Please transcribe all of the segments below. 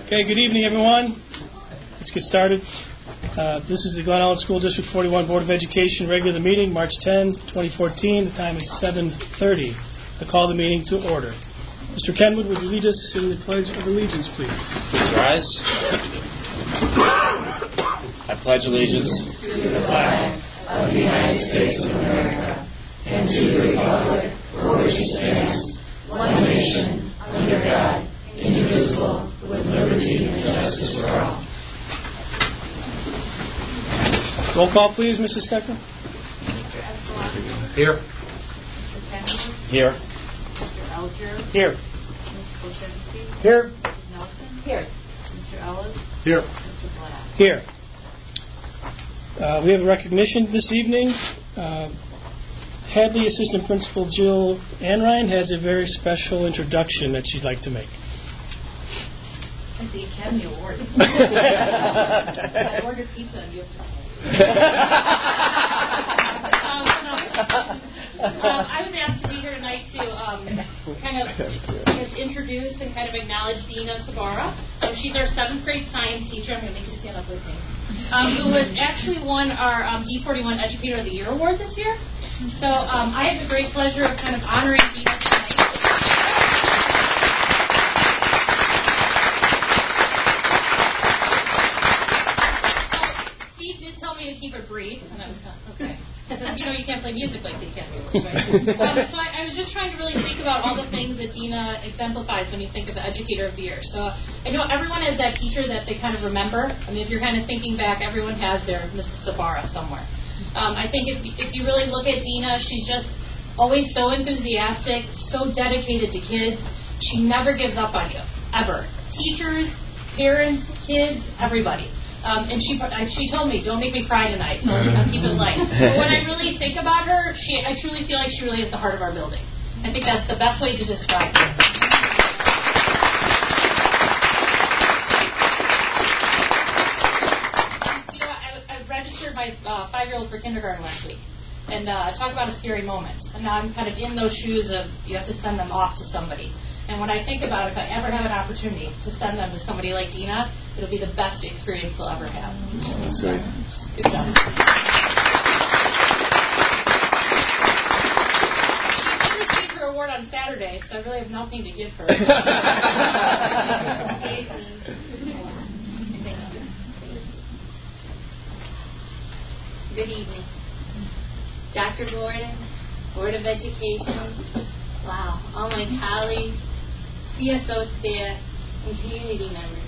Okay, good evening, everyone. Let's get started. This is the Glen Ellyn School District 41 Board of Education regular meeting, March 10, 2014. The time is 7:30. I call the meeting to order. Mr. Kenwood, would you lead us in the Pledge of Allegiance, please? Please rise. I pledge allegiance to the flag of the United States of America and to the republic for which it stands, one nation, under God, indivisible, with liberty and justice for all. Roll call, please, Mrs. Stecker. Mr. Escalante. Here. Mr. Kenwood. Here. Mr. Alger. Here. Mr. Koshinsky. Here. Mrs. Nelson. Here. Mr. Ellis. Here. Mr. Black. Here. We have a recognition this evening. Hadley Assistant Principal Jill Anrine has a very special introduction that she'd like to make. It's the Academy Award. I ordered pizza and you have to I was asked to be here tonight to kind of just introduce and kind of acknowledge Dina Sabara. She's our 7th grade science teacher. I'm going to make you stand up with me. Who has actually won our D41 Educator of the Year award this year. So I have the great pleasure of kind of honoring Dina tonight. Steve did tell me to keep it brief, and I was okay. You can't play music like the Academy Awards, right? So I was just trying to really think about all the things that Dina exemplifies when you think of the Educator of the Year. So I know everyone has that teacher that they kind of remember. I mean, if you're kind of thinking back, everyone has their Mrs. Sabara somewhere. I think if you really look at Dina, she's just always so enthusiastic, so dedicated to kids. She never gives up on you, ever. Teachers, parents, kids, everybody. And she told me, don't make me cry tonight, so I'll keep it light. But when I really think about her, I truly feel like she really is the heart of our building. I think that's the best way to describe her. I registered my 5-year-old for kindergarten last week, and talk about a scary moment. And now I'm kind of in those shoes of you have to send them off to somebody. And when I think about it, if I ever have an opportunity to send them to somebody like Dina, it'll be the best experience they'll ever have. That's right. Good job. She received her award on Saturday, so I really have nothing to give her. Good evening. Dr. Gordon, Board of Education, wow, all my colleagues, CSO staff, and community members.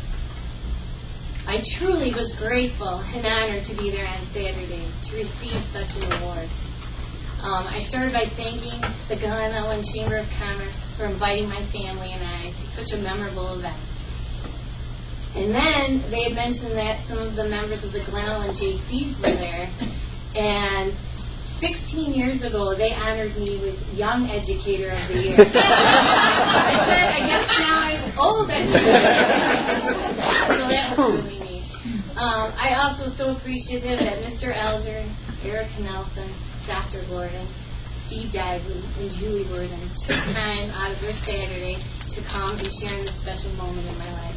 I truly was grateful and honored to be there on Saturday to receive such an award. I started by thanking the Glen Ellyn Chamber of Commerce for inviting my family and I to such a memorable event. And then they had mentioned that some of the members of the Glen Ellyn JCs were there, and 16 years ago, they honored me with Young Educator of the Year. I said, I guess now I'm Old Educator. So that was really neat. I also so appreciative that Mr. Elger, Erica Nelson, Dr. Gordon, Steve Dagley, and Julie Worden took time out of their Saturday to come and share in this special moment in my life.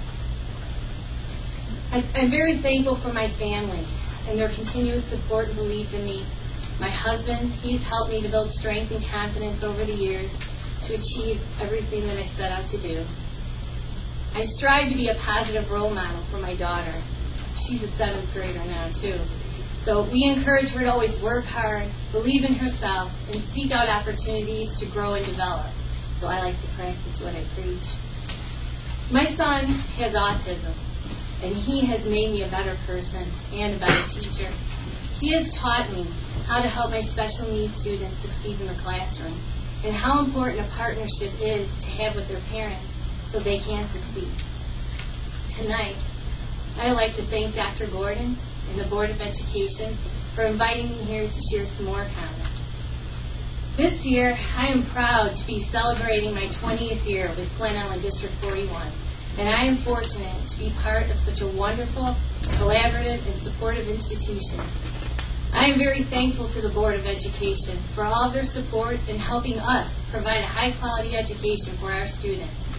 I'm very thankful for my family and their continuous support and belief in me. My husband, he's helped me to build strength and confidence over the years to achieve everything that I set out to do. I strive to be a positive role model for my daughter. She's a 7th grader now, too. So we encourage her to always work hard, believe in herself, and seek out opportunities to grow and develop. So I like to practice what I preach. My son has autism, and he has made me a better person and a better teacher. He has taught me how to help my special needs students succeed in the classroom, and how important a partnership is to have with their parents so they can succeed. Tonight, I would like to thank Dr. Gordon and the Board of Education for inviting me here to share some more comments. This year, I am proud to be celebrating my 20th year with Glen Ellyn District 41, and I am fortunate to be part of such a wonderful, collaborative, and supportive institution. I am very thankful to the Board of Education for all of their support in helping us provide a high-quality education for our students.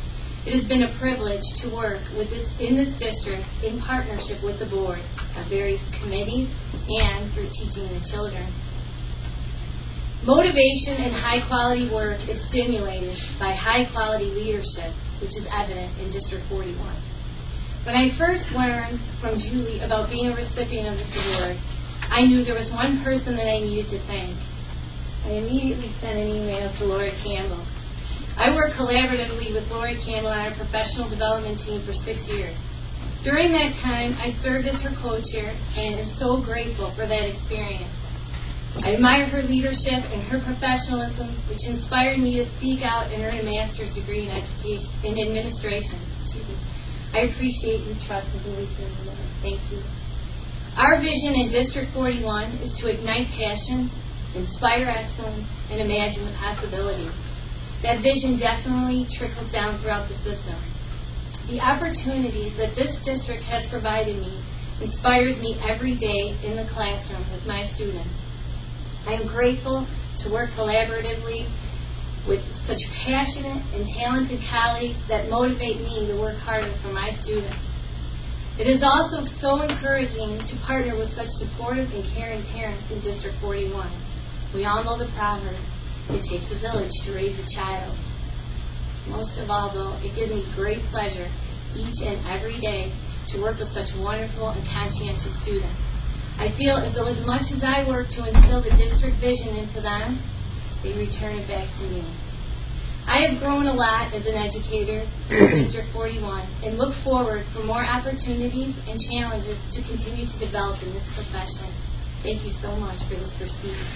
It has been a privilege to work in this district in partnership with the board of various committees and through teaching the children. Motivation and high-quality work is stimulated by high-quality leadership, which is evident in District 41. When I first learned from Julie about being a recipient of this award, I knew there was one person that I needed to thank. I immediately sent an email to Laura Campbell. I worked collaboratively with Laura Campbell on our professional development team for 6 years. During that time, I served as her co-chair and am so grateful for that experience. I admire her leadership and her professionalism, which inspired me to seek out and earn a master's degree in administration. I appreciate you trusting me. Thank you. Our vision in District 41 is to ignite passion, inspire excellence, and imagine the possibilities. That vision definitely trickles down throughout the system. The opportunities that this district has provided me inspires me every day in the classroom with my students. I am grateful to work collaboratively with such passionate and talented colleagues that motivate me to work harder for my students. It is also so encouraging to partner with such supportive and caring parents in District 41. We all know the proverb, it takes a village to raise a child. Most of all, though, it gives me great pleasure each and every day to work with such wonderful and conscientious students. I feel as though as much as I work to instill the district vision into them, they return it back to me. I have grown a lot as an educator in District 41 and look forward for more opportunities and challenges to continue to develop in this profession. Thank you so much for this prestigious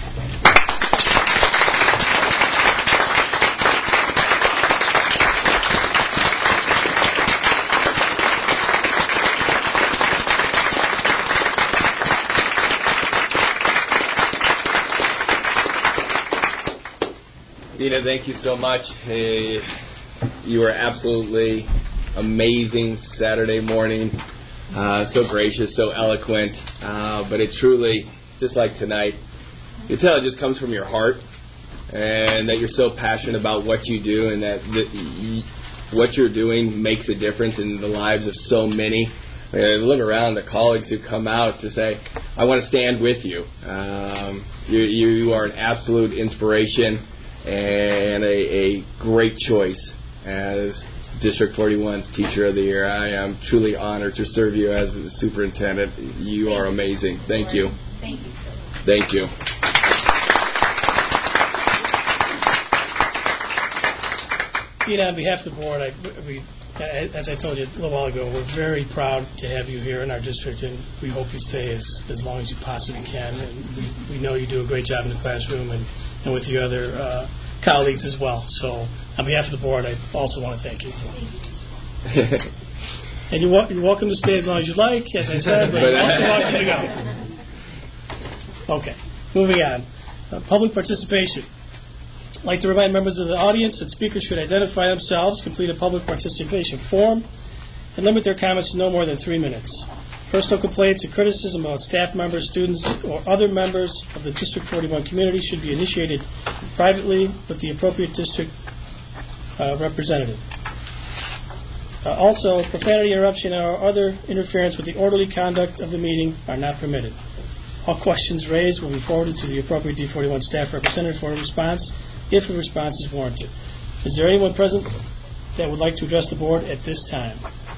Dina, thank you so much. You were absolutely amazing Saturday morning. So gracious, so eloquent. But it truly, just like tonight, you tell it just comes from your heart, and that you're so passionate about what you do, and that what you're doing makes a difference in the lives of so many. Look around, the colleagues who come out to say, I want to stand with you. You are an absolute inspiration and a great choice as District 41's Teacher of the Year. I am truly honored to serve you as the superintendent. You are amazing. Thank you. Thank you. Thank you. Dina, on behalf of the board, as I told you a little while ago, we're very proud to have you here in our district, and we hope you stay as long as you possibly can. And we know you do a great job in the classroom and with your other colleagues as well. So on behalf of the board, I also want to thank you. And you're welcome to stay as long as you like, as I said, but you're also welcome to go. Okay, moving on. Public participation. I'd like to remind members of the audience that speakers should identify themselves, complete a public participation form, and limit their comments to no more than 3 minutes. Personal complaints and criticism about staff members, students, or other members of the District 41 community should be initiated privately with the appropriate district representative. Also, profanity, interruption, or other interference with the orderly conduct of the meeting are not permitted. All questions raised will be forwarded to the appropriate D41 staff representative for a response, if a response is warranted. Is there anyone present that would like to address the board at this time?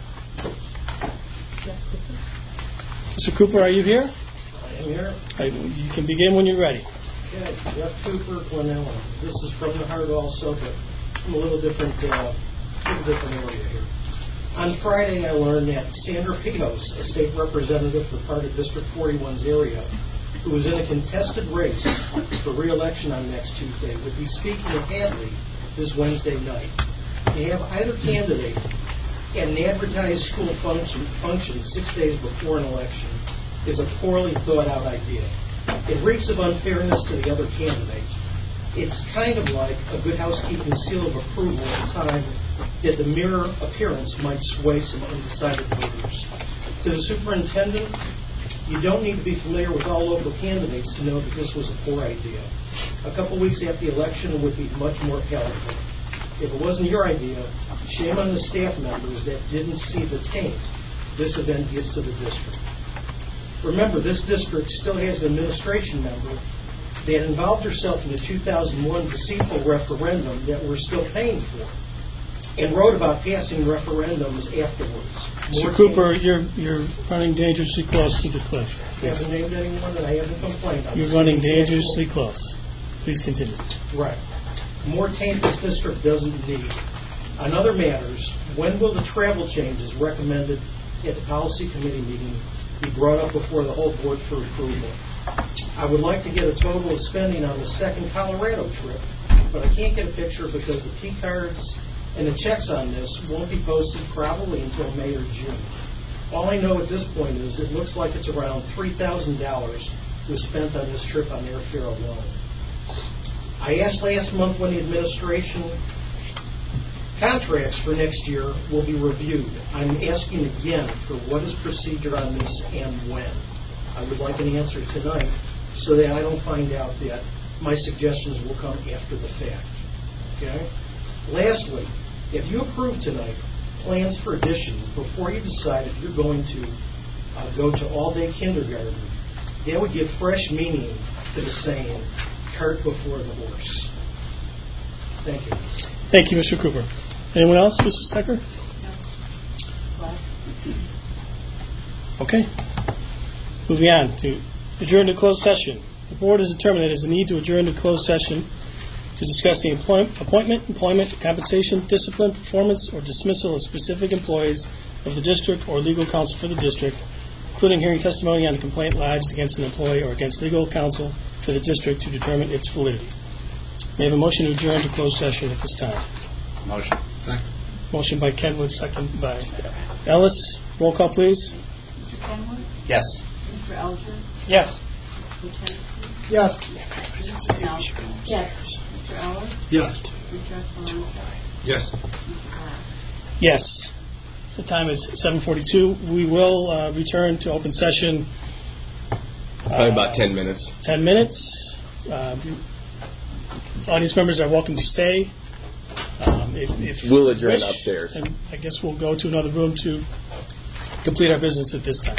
Mr. Cooper, are you here? I am here. You can begin when you're ready. Okay, Jeff Cooper, Glenelg. This is from the heart also, but from a little different area here. On Friday, I learned that Sandra Pigos, a state representative for part of District 41's area, who was in a contested race for re-election on next Tuesday, would be speaking at Hadley this Wednesday night. To have either candidate at an advertised school function 6 days before an election is a poorly thought out idea. It reeks of unfairness to the other candidates. It's kind of like a good housekeeping seal of approval at a time that the mere appearance might sway some undecided voters. To the superintendent, you don't need to be familiar with all local candidates to know that this was a poor idea. A couple weeks after the election, it would be much more palatable. If it wasn't your idea, Shame on the staff members that didn't see the taint this event gives to the district. Remember, this district still has an administration member that involved herself in the 2001 deceitful referendum that we're still paying for, and wrote about passing referendums afterwards. Mr. Cooper, you're running dangerously close to the cliff. I haven't named anyone that I haven't complained of. You're running dangerously close. Please continue. Right. More taint this district doesn't need. On other matters, when will the travel changes recommended at the policy committee meeting be brought up before the whole board for approval? I would like to get a total of spending on the second Colorado trip, but I can't get a picture because the P cards and the checks on this won't be posted probably until May or June. All I know at this point is it looks like it's around $3,000 was spent on this trip on airfare alone. I asked last month when the administration contracts for next year will be reviewed. I'm asking again for what is procedure on this and when. I would like an answer tonight so that I don't find out that my suggestions will come after the fact. Okay? Lastly, if you approve tonight plans for additions before you decide if you're going to go to all-day kindergarten, that would give fresh meaning to the saying, cart before the horse. Thank you. Thank you, Mr. Cooper. Anyone else, Mrs. Stecker? No. Okay. Moving on to adjourn to closed session. The board has determined that there is a need to adjourn to closed session to discuss the appointment, employment, compensation, discipline, performance, or dismissal of specific employees of the district or legal counsel for the district, including hearing testimony on a complaint lodged against an employee or against legal counsel for the district to determine its validity. May I have a motion to adjourn to closed session at this time? Motion. Motion by Kenwood, second by Ellis. Roll call, please. Mr. Kenwood? Yes. Mr. Elger? Yes. Mr. Yes. Mr. Nelson? Yes. Mr. Ellis? Yes. Mr. Escalante? Yes. Mr. Glass? Yes. The time is 7:42. We will return to open session. Probably about 10 minutes. 10 minutes. Audience members are welcome to stay. If We'll adjourn wish, upstairs. And I guess we'll go to another room to complete our business at this time.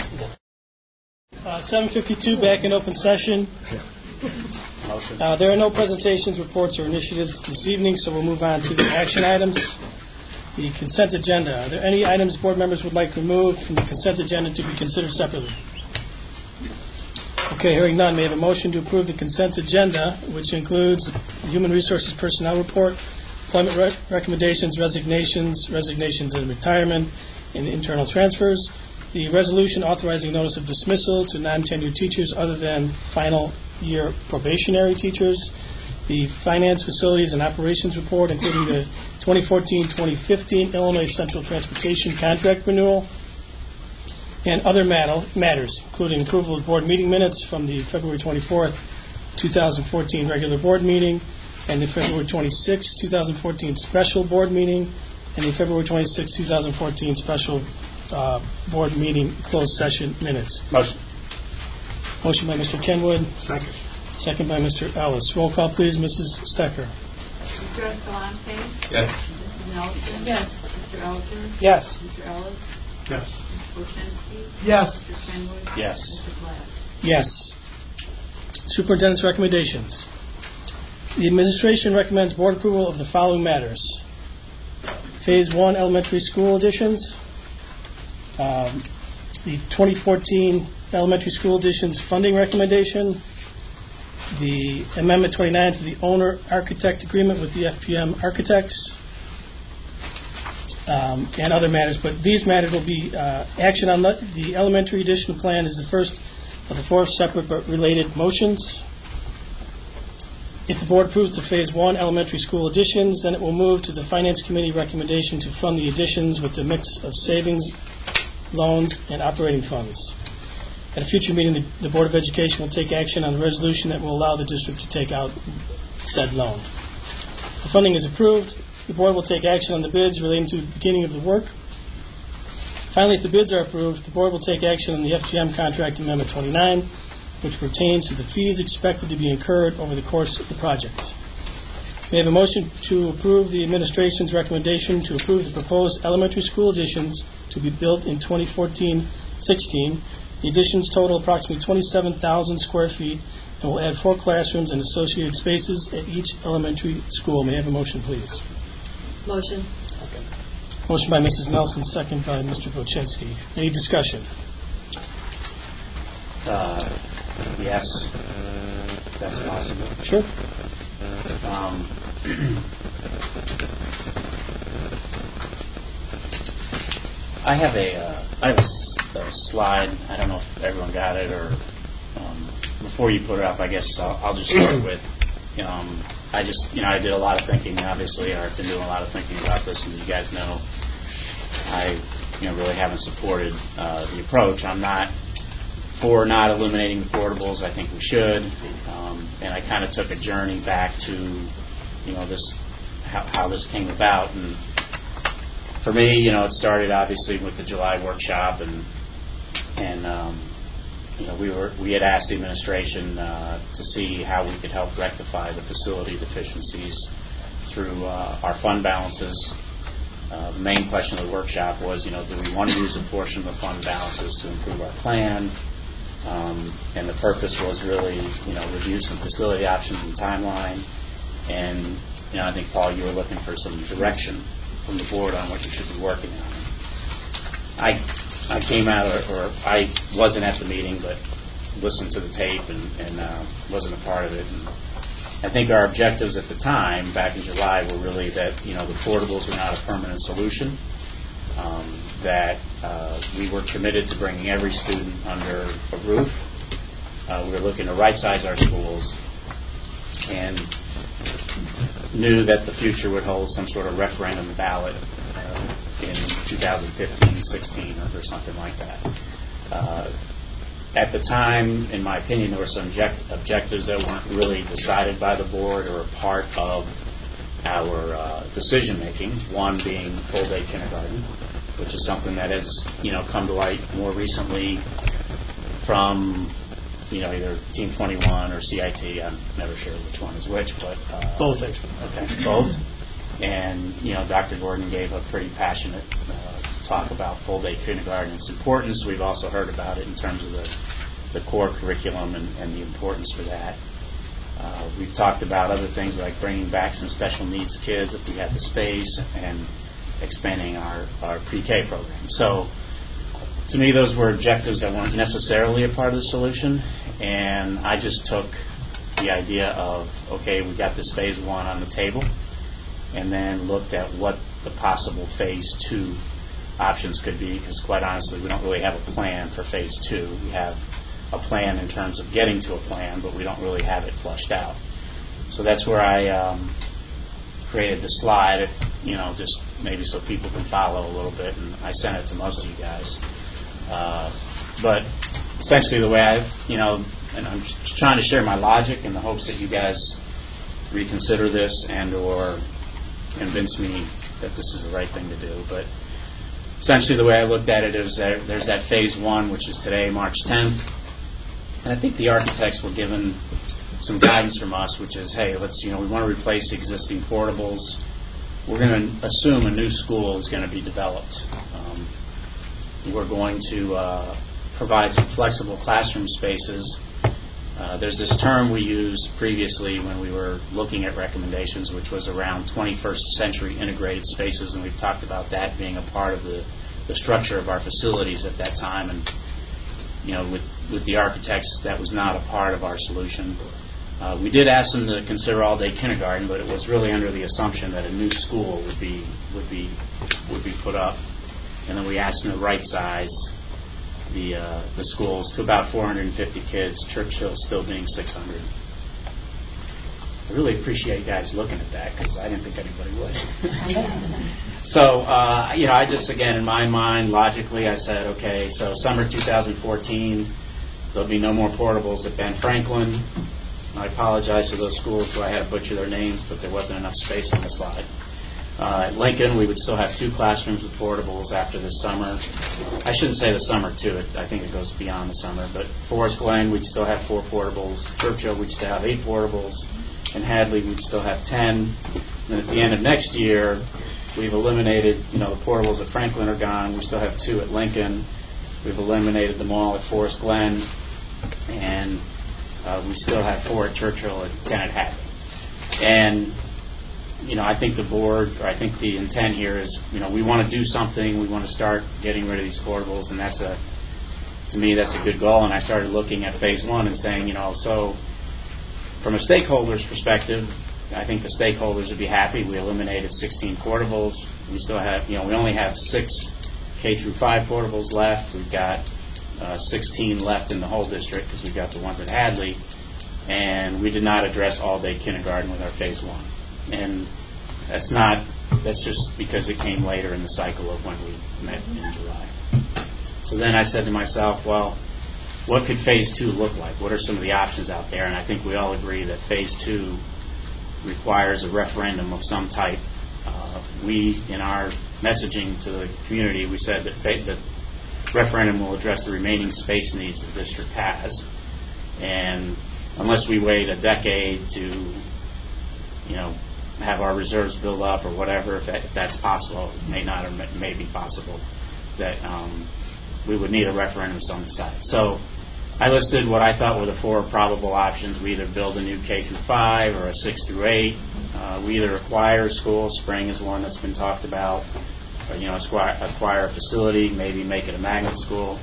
7:52, back in open session. Motion. There are no presentations, reports, or initiatives this evening, so we'll move on to the action items. The consent agenda. Are there any items board members would like removed from the consent agenda to be considered separately? Okay, hearing none, may I have a motion to approve the consent agenda, which includes the Human Resources Personnel Report, employment recommendations, resignations and retirement, and internal transfers, the resolution authorizing notice of dismissal to non-tenured teachers other than final year probationary teachers, the Finance, Facilities, and Operations Report, including the 2014-2015 Illinois Central Transportation Contract Renewal, and other matters, including approval of board meeting minutes from the February 24th, 2014 regular board meeting, and the February 26th, 2014 special board meeting, and the February 26th, 2014 special board meeting closed session minutes. Motion. Motion by Mr. Kenwood. Second. Second by Mr. Ellis. Roll call, please, Mrs. Stecker. Mr. Escalante? Yes. Mrs. Nelson? Yes. Mr. Elger? Yes. Mr. Ellis? Yes. Mr. Wojcinski? Yes. Mr. Kenwood? Yes. Mr. Glass? Yes. Superintendent's recommendations. The administration recommends board approval of the following matters. Phase 1 elementary school additions. The 2014 elementary school additions funding recommendation. The Amendment 29 to the owner-architect agreement with the FPM Architects. And other matters, but these matters will be action on the elementary addition plan is the first of the four separate but related motions. If the board approves the Phase 1 elementary school additions, then it will move to the Finance Committee recommendation to fund the additions with a mix of savings, loans, and operating funds. At a future meeting, the Board of Education will take action on the resolution that will allow the district to take out said loan. If the funding is approved, the board will take action on the bids relating to the beginning of the work. Finally, if the bids are approved, the board will take action on the FGM Contract Amendment 29, which pertains to the fees expected to be incurred over the course of the project. May I have a motion to approve the administration's recommendation to approve the proposed elementary school additions to be built in 2014-16. The additions total approximately 27,000 square feet and will add 4 classrooms and associated spaces at each elementary school. May I have a motion, please? Motion. Motion by Mrs. Nelson, second by Mr. Wojcicki. Any discussion? Yes, if that's possible. Sure. I have a slide. I don't know if everyone got it, or before you put it up, I guess I'll just start with. I did a lot of thinking. Obviously, I've been doing a lot of thinking about this, and you guys know I really haven't supported the approach. I'm not for not eliminating the portables. I think we should, and I kind of took a journey back to this how this came about. And for me, it started obviously with the July workshop, and we had asked the administration to see how we could help rectify the facility deficiencies through our fund balances. The main question of the workshop was, do we want to use a portion of the fund balances to improve our plan? And the purpose was really, review some facility options and timeline. And I think, Paul, you were looking for some direction from the board on what you should be working on. I came out, or I wasn't at the meeting, but listened to the tape and wasn't a part of it. And I think our objectives at the time, back in July, were really that the portables were not a permanent solution. That we were committed to bringing every student under a roof. We were looking to right-size our schools, and knew that the future would hold some sort of referendum ballot in 2015-16 or something like that. At the time, in my opinion, there were some objectives that weren't really decided by the board or a part of our decision-making, one being full-day kindergarten, which is something that has come to light more recently from either Team 21 or CIT. I'm never sure which one is which, but Both, actually. Okay, both. And Dr. Gordon gave a pretty passionate talk about full-day kindergarten and its importance. We've also heard about it in terms of the core curriculum and the importance for that. We've talked about other things like bringing back some special needs kids if we have the space, and expanding our pre-K program. So, to me, those were objectives that weren't necessarily a part of the solution, and I just took the idea of, okay, we got this phase 1 on the table, and then looked at what the possible phase 2 options could be, because quite honestly, we don't really have a plan for phase 2. We have a plan in terms of getting to a plan, but we don't really have it fleshed out. So that's where I created the slide, just maybe so people can follow a little bit, and I sent it to most of you guys. But essentially the way and I'm just trying to share my logic in the hopes that you guys reconsider this and or convince me that this is the right thing to do. But essentially the way I looked at it is that there's that phase 1, which is today, March 10th. And I think the architects were given some guidance from us, which is, hey, we want to replace existing portables. We're going to assume a new school is going to be developed. We're going to provide some flexible classroom spaces. There's this term we used previously when we were looking at recommendations, which was around 21st century integrated spaces, and we've talked about that being a part of the structure of our facilities at that time. And with the architects, that was not a part of our solution. We did ask them to consider all-day kindergarten, but it was really under the assumption that a new school would be put up, and then we asked them to right-size the schools to about 450 kids, Churchill still being 600. I really appreciate you guys looking at that, because I didn't think anybody would. So, I just, again, in my mind, logically, I said, okay, so summer 2014, there'll be no more portables at Ben Franklin. I apologize to those schools who I had to butcher their names, but there wasn't enough space on the slide. At Lincoln, we would still have 2 classrooms with portables after this summer. I shouldn't say the summer, too. I think it goes beyond the summer. But Forest Glen, we'd still have 4 portables. Churchill, we'd still have 8 portables. In Hadley, we'd still have 10. And at the end of next year, we've eliminated, the portables at Franklin are gone. We still have 2 at Lincoln. We've eliminated them all at Forest Glen. And we still have 4 at Churchill and 10 at Hadley. And, I think the board, or I think the intent here is, we want to do something. We want to start getting rid of these portables, and to me, that's a good goal. And I started looking at phase 1 and saying, so from a stakeholder's perspective, I think the stakeholders would be happy. We eliminated 16 portables. We still have, we only have 6 K through 5 portables left. We've got 16 left in the whole district because we've got the ones at Hadley. And we did not address all-day kindergarten with our phase 1. And that's just because it came later in the cycle of when we met in July. So then I said to myself, well, what could phase 2 look like? What are some of the options out there? And I think we all agree that phase 2 requires a referendum of some type. We, in our messaging to the community, we said that the referendum will address the remaining space needs the district has. And unless we wait a decade to, have our reserves build up or whatever, if that's possible, it may not or may be possible, that we would need a referendum of some side. So I listed what I thought were the 4 probable options. We either build a new K through 5 or a 6 through 8. We either acquire a school. Spring is one that's been talked about. Or, acquire a facility, maybe make it a magnet school.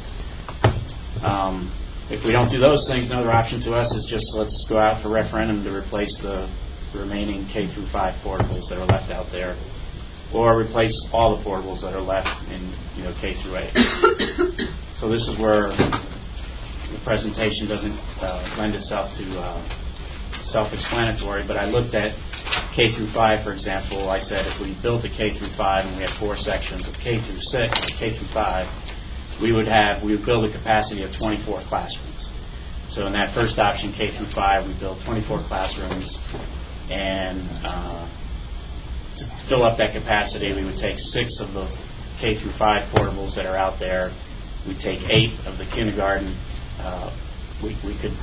If we don't do those things, another option to us is just let's go out for referendum to replace the remaining K through 5 portables that are left out there, or replace all the portables that are left in K through 8. So this is where the presentation doesn't lend itself to self-explanatory, but I looked at K through 5, for example. I said if we built a K through 5 and we had 4 sections of K through 6, or K through 5, we would build a capacity of 24 classrooms. So in that first option, K through 5, we built 24 classrooms, and to fill up that capacity, we would take 6 of the K through 5 portables that are out there. We'd take 8 of the kindergarten. We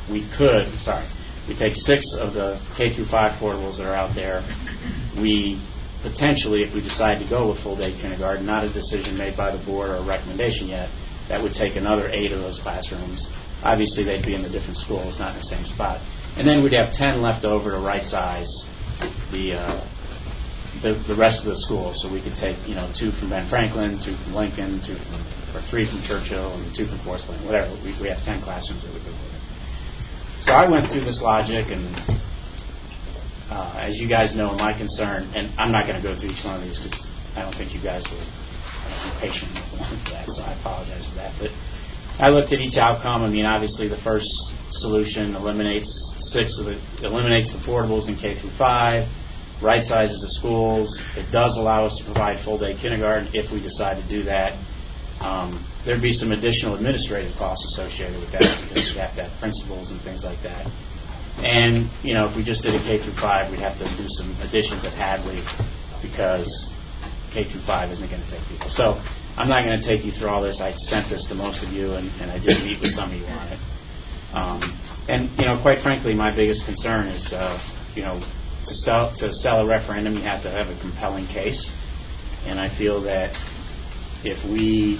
take 6 of the K through 5 portables that are out there. We potentially, if we decide to go with full day kindergarten, not a decision made by the board or a recommendation yet, that would take another 8 of those classrooms. Obviously, they'd be in the different schools, not in the same spot. And then we'd have 10 left over to right size the rest of the schools. So we could take 2 from Ben Franklin, 2 from Lincoln, 3 from Churchill, and 2 from Forest Glen, whatever. We have 10 classrooms that we could put in. So I went through this logic, and as you guys know, my concern, and I'm not going to go through each one of these because I don't think you guys will be patient with that, so I apologize for that. But I looked at each outcome. I mean, obviously, the first solution eliminates the portables in K through 5, right sizes the schools. It does allow us to provide full day kindergarten if we decide to do that. There'd be some additional administrative costs associated with that because we have to have principals and things like that. And if we just did a K through 5, we'd have to do some additions at Hadley because K through 5 isn't going to take people. So I'm not going to take you through all this. I sent this to most of you, and I did meet with some of you on it. And quite frankly, my biggest concern is, to sell a referendum, you have to have a compelling case. And I feel that if we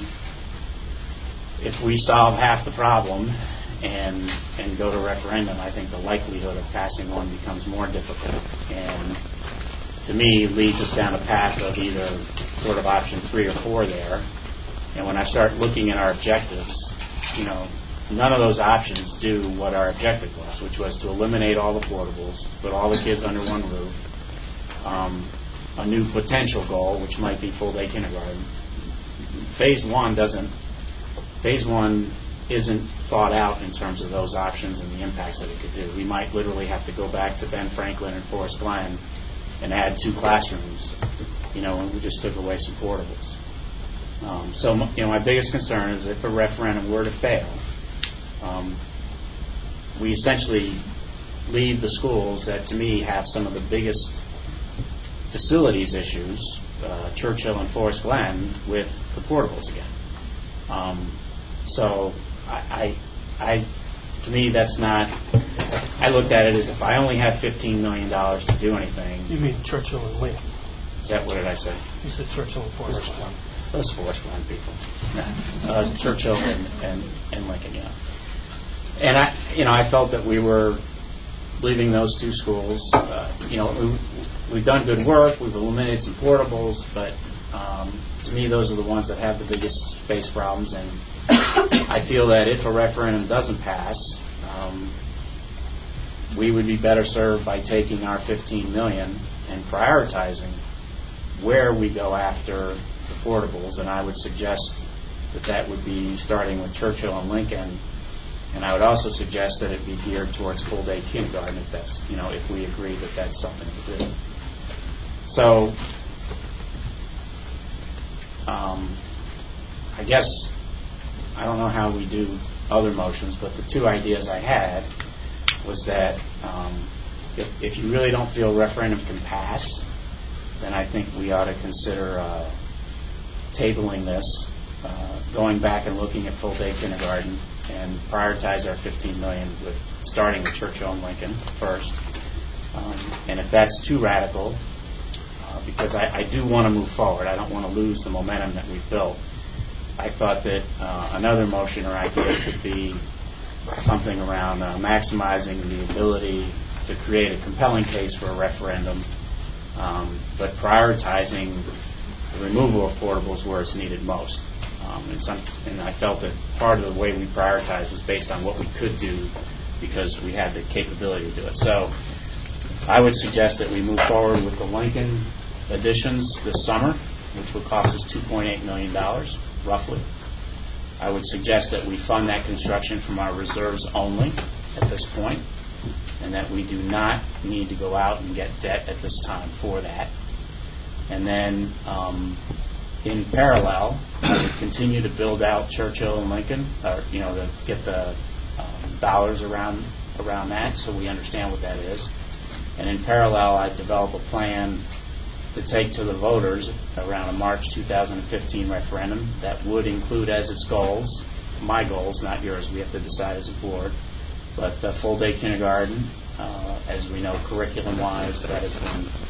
solve half the problem and go to referendum, I think the likelihood of passing one becomes more difficult. And to me, leads us down a path of either sort of option 3 or 4 there. And when I start looking at our objectives, none of those options do what our objective was, which was to eliminate all the portables, to put all the kids under one roof. A new potential goal, which might be full day kindergarten. Phase 1 isn't thought out in terms of those options and the impacts that it could do. We might literally have to go back to Ben Franklin and Forest Glen and add 2 classrooms, and we just took away some portables. So my biggest concern is if a referendum were to fail, we essentially leave the schools that, to me, have some of the biggest facilities issues, Churchill and Forest Glen, with the portables again. So to me, that's not I looked at it as if I only had $15 million to do anything. You mean Churchill and Lincoln? Is that, what did I say? You said Churchill and Forest Glen. Those Forest Glen people. Churchill and Lincoln, yeah. And I felt that we were leaving those two schools. We've done good work. We've eliminated some portables, but to me, those are the ones that have the biggest space problems. And I feel that if a referendum doesn't pass, we would be better served by taking our $15 million and prioritizing where we go after the portables. And I would suggest that would be starting with Churchill and Lincoln. And I would also suggest that it be geared towards full-day kindergarten if that's, if we agree that that's something to do. So, I guess I don't know how we do other motions, but the two ideas I had was that if you really don't feel referendum can pass, then I think we ought to consider tabling this, going back and looking at full-day kindergarten, and prioritize our $15 million with starting with Churchill and Lincoln first. And if that's too radical, because I do want to move forward, I don't want to lose the momentum that we've built, I thought that another motion or idea could be something around maximizing the ability to create a compelling case for a referendum, but prioritizing the removal of portables where it's needed most. And I felt that part of the way we prioritized was based on what we could do because we had the capability to do it. So I would suggest that we move forward with the Lincoln additions this summer, which will cost us $2.8 million, roughly. I would suggest that we fund that construction from our reserves only at this point, and that we do not need to go out and get debt at this time for that. And then in parallel, I would continue to build out Churchill and Lincoln, to get the dollars around that so we understand what that is. And in parallel, I'd develop a plan to take to the voters around a March 2015 referendum that would include as its goals, my goals, not yours, we have to decide as a board, but the full-day kindergarten, as we know curriculum-wise, that has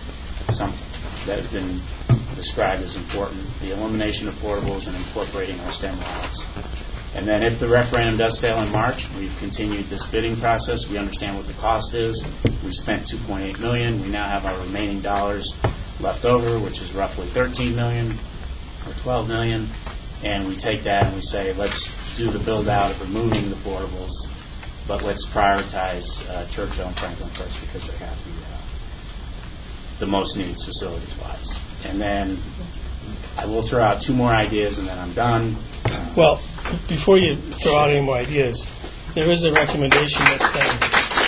been described as important, the elimination of portables and incorporating our STEM labs. And then if the referendum does fail in March, we've continued this bidding process. We understand what the cost is. We spent $2.8 million. We now have our remaining dollars left over, which is roughly $13 million or $12 million. And we take that and we say, let's do the build-out of removing the portables, but let's prioritize Churchill and Franklin first because they have the most needs facilities-wise. And then I will throw out two more ideas and then I'm done. Well, before you throw out any more ideas, there is a recommendation that's been...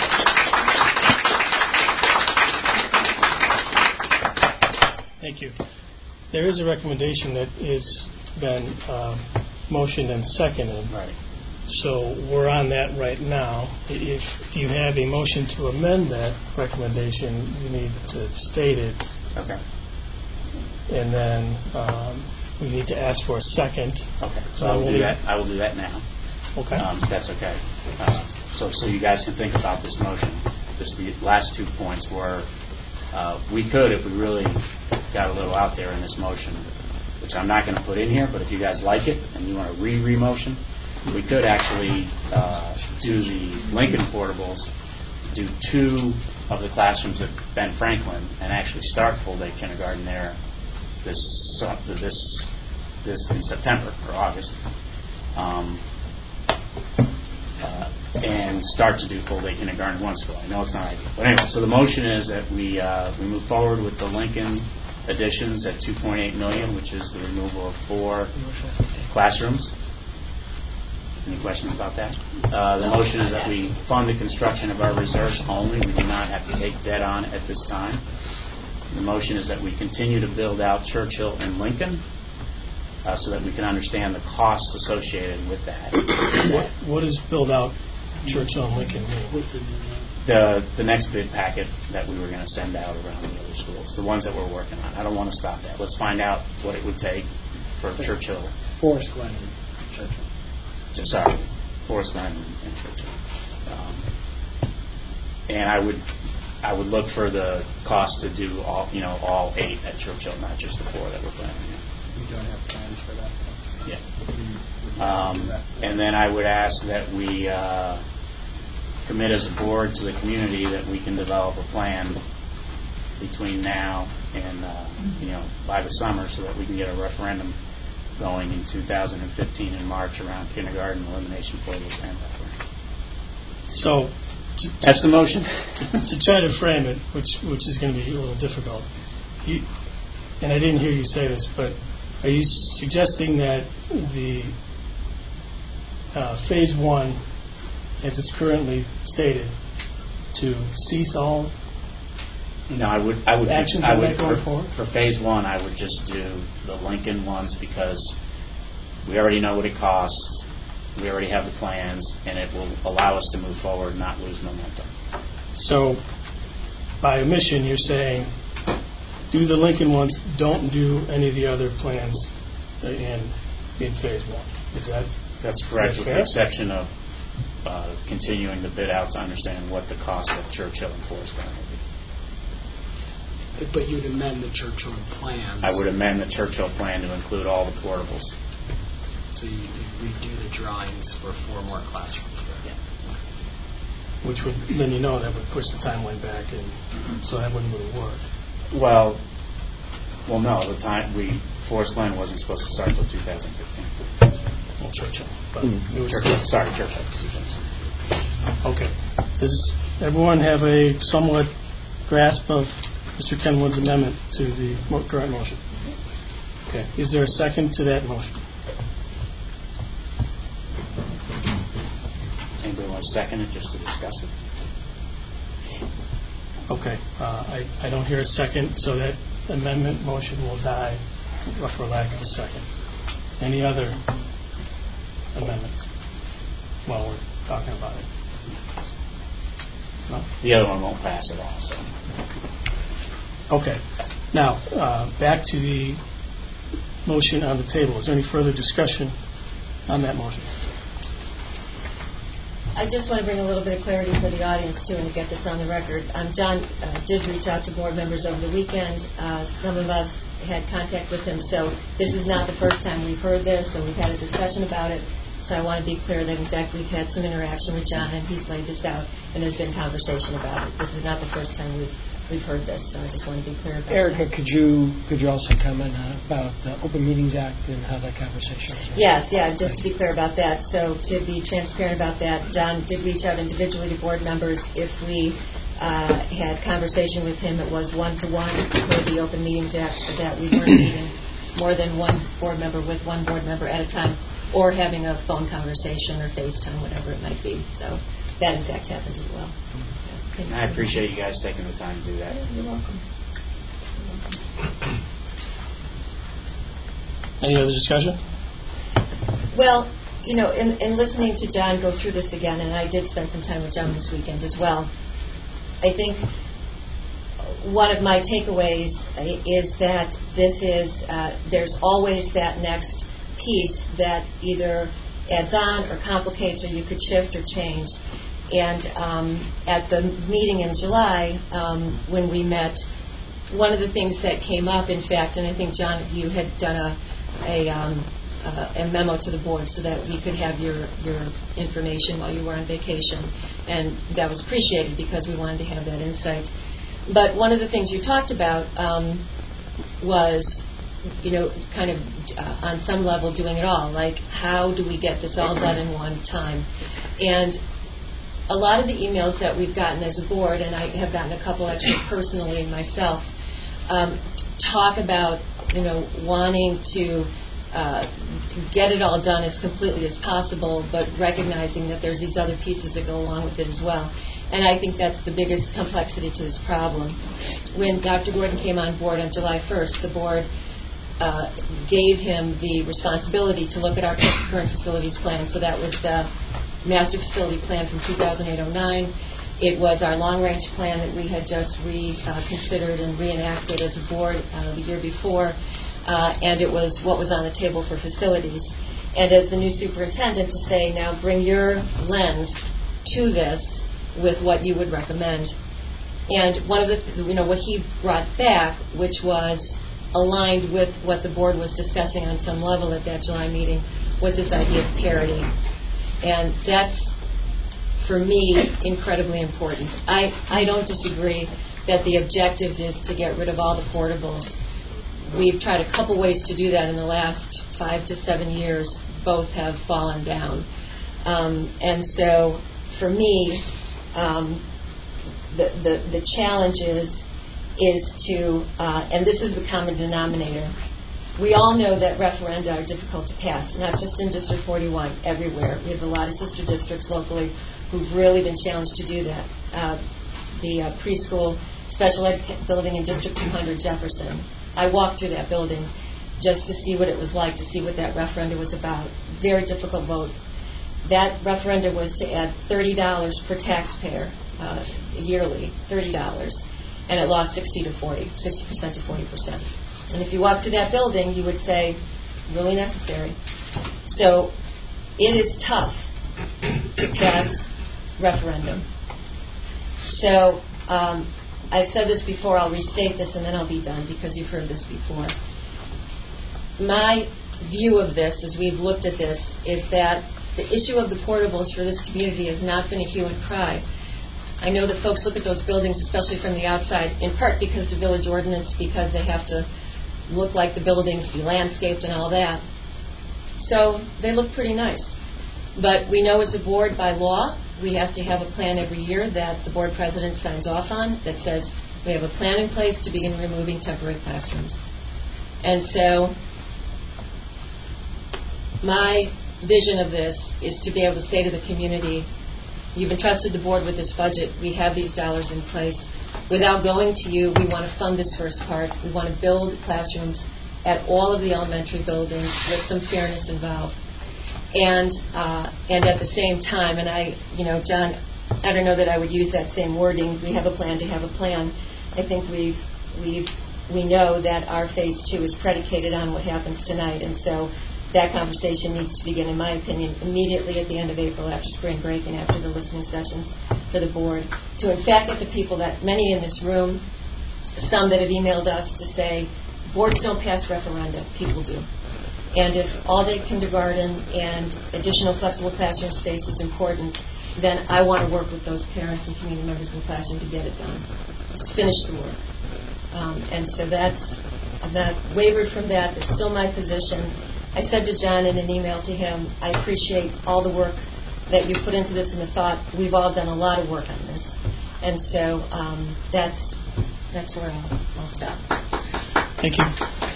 Thank you. There is a recommendation that has been motioned and seconded. Right. So we're on that right now. If you have a motion to amend that recommendation, you need to state it. Okay. And then we need to ask for a second. Okay. So I will do that. I will do that now. Okay. If that's okay. So you guys can think about this motion. Just the last 2 points were we could, if we really got a little out there in this motion, which I'm not going to put in here, but if you guys like it and you want to re-motion, we could actually do the Lincoln portables, do 2 of the classrooms at Ben Franklin, and actually start full-day kindergarten there this in September or August, and start to do full-day kindergarten in one school. I know it's not ideal, but anyway. So the motion is that we move forward with the Lincoln additions at $2.8 million, which is the removal of 4 classrooms. Any questions about that? The motion is that we fund the construction of our reserves only. We do not have to take debt on at this time. The motion is that we continue to build out Churchill and Lincoln so that we can understand the costs associated with that. What does build out Churchill and Lincoln mean? The next bid packet that we were going to send out around the other schools, the ones that we're working on. I don't want to stop that. Let's find out what it would take for Churchill. Forest Glen and Churchill. Sorry, Forest Glen and Churchill. And I would look for the cost to do all 8 at Churchill, not just the 4 that we're planning. You don't have plans for that? Yeah. And then I would ask that we commit as a board to the community that we can develop a plan between now and by the summer, so that we can get a referendum going in 2015 in March around kindergarten elimination, portable and referendum. So That's the motion. to try to frame it, which is going to be a little difficult, and I didn't hear you say this, but are you suggesting that the Phase 1, as it's currently stated, to cease all No, I would. actions I on would that going forward? for Phase 1, I would just do the Lincoln ones, because we already know what it costs. We already have the plans, and it will allow us to move forward, not lose momentum. So, by omission, you're saying do the Lincoln ones, don't do any of the other plans in Phase 1. That's correct, Is that with fair? the exception of continuing the bid out to understand what the cost of Churchill and Forest Glen will be. But you'd amend the Churchill plans. I would amend the Churchill plan to include all the portables. So you redo the drawings for 4 more classrooms there. Yeah. Which would, then that would push the timeline back, and so that wouldn't really work. Well, no. Forest Glen wasn't supposed to start until 2015. Well, Churchill. But it was Churchill. Okay. Does everyone have a somewhat grasp of Mr. Kenwood's amendment to the current motion? Okay. Is there a second to that motion? Anybody want to second it just to discuss it? Okay. I don't hear a second, so that amendment motion will die for lack of a second. Any other amendments while we're talking about it? No? The other one won't pass at all. So. Okay. Now, back to the motion on the table. Is there any further discussion on that motion? I just want to bring a little bit of clarity for the audience, too, and to get this on the record. John did reach out to board members over the weekend. Some of us had contact with him, so this is not the first time we've heard this, and we've had a discussion about it. So I want to be clear that, in fact, we've had some interaction with John, and he's laid this out, and there's been conversation about it. This is not the first time we've heard this, so I just want to be clear about Erica, that. could you also comment about the Open Meetings Act and how that conversation was? Yes, just to be clear about that. So to be transparent about that, John did reach out individually to board members. If we had conversation with him, it was one-to-one per the Open Meetings Act, so that we weren't meeting more than one board member with one board member at a time, or having a phone conversation or FaceTime, whatever it might be. So that in fact happened as well. I appreciate you guys taking the time to do that. You're welcome. Any other discussion? Well, in listening to John go through this again, and I did spend some time with John this weekend as well, I think one of my takeaways is that there's always that next piece that either adds on or complicates, or you could shift or change. And at the meeting in July, when we met, one of the things that came up, in fact, and I think, John, you had done a memo to the board so that we could have your information while you were on vacation, and that was appreciated because we wanted to have that insight. But one of the things you talked about was, kind of on some level doing it all, like how do we get this all done in one time? And a lot of the emails that we've gotten as a board, and I have gotten a couple actually personally myself, talk about wanting to get it all done as completely as possible, but recognizing that there's these other pieces that go along with it as well. And I think that's the biggest complexity to this problem. When Dr. Gordon came on board on July 1st, the board gave him the responsibility to look at our current facilities plan. So that was the master facility plan from 2008-09. It was our long-range plan that we had just reconsidered and reenacted as a board the year before, and it was what was on the table for facilities. And as the new superintendent, to say, now bring your lens to this with what you would recommend. And one of the, what he brought back, which was aligned with what the board was discussing on some level at that July meeting, was this idea of parity. And that's, for me, incredibly important. I don't disagree that the objective is to get rid of all the portables. We've tried a couple ways to do that in the last 5 to 7 years. Both have fallen down. And so, for me, the challenge is to, and this is the common denominator, we all know that referenda are difficult to pass, not just in District 41, everywhere. We have a lot of sister districts locally who've really been challenged to do that. The preschool special ed building in District 200, Jefferson. I walked through that building just to see what it was like, to see what that referenda was about. Very difficult vote. That referenda was to add $30 per taxpayer yearly, $30, and it lost 60% to 40%. And if you walk through that building, you would say, really necessary. So it is tough to pass referendum. So I've said this before, I'll restate this and then I'll be done because you've heard this before. My view of this, as we've looked at this, is that the issue of the portables for this community has not been a hue and cry. I know that folks look at those buildings, especially from the outside, in part because the village ordinance, because they have to look like the buildings, be landscaped and all that. So they look pretty nice. But we know as a board by law, we have to have a plan every year that the board president signs off on that says we have a plan in place to begin removing temporary classrooms. And so my vision of this is to be able to say to the community, you've entrusted the board with this budget, we have these dollars in place. Without going to you, we want to fund this first part. We want to build classrooms at all of the elementary buildings with some fairness involved. And at the same time, and John, I don't know that I would use that same wording, we have a plan to have a plan. I think we know that our phase 2 is predicated on what happens tonight, and so that conversation needs to begin, in my opinion, immediately at the end of April, after spring break and after the listening sessions for the board, to in fact get the people that, many in this room, some that have emailed us to say, boards don't pass referenda, people do. And if all-day kindergarten and additional flexible classroom space is important, then I want to work with those parents and community members in the classroom to get it done. Let's finish the work. And so I'm not wavered from that. It's still my position. I said to John in an email to him, I appreciate all the work that you put into this and the thought. We've all done a lot of work on this. And so that's where I'll stop. Thank you.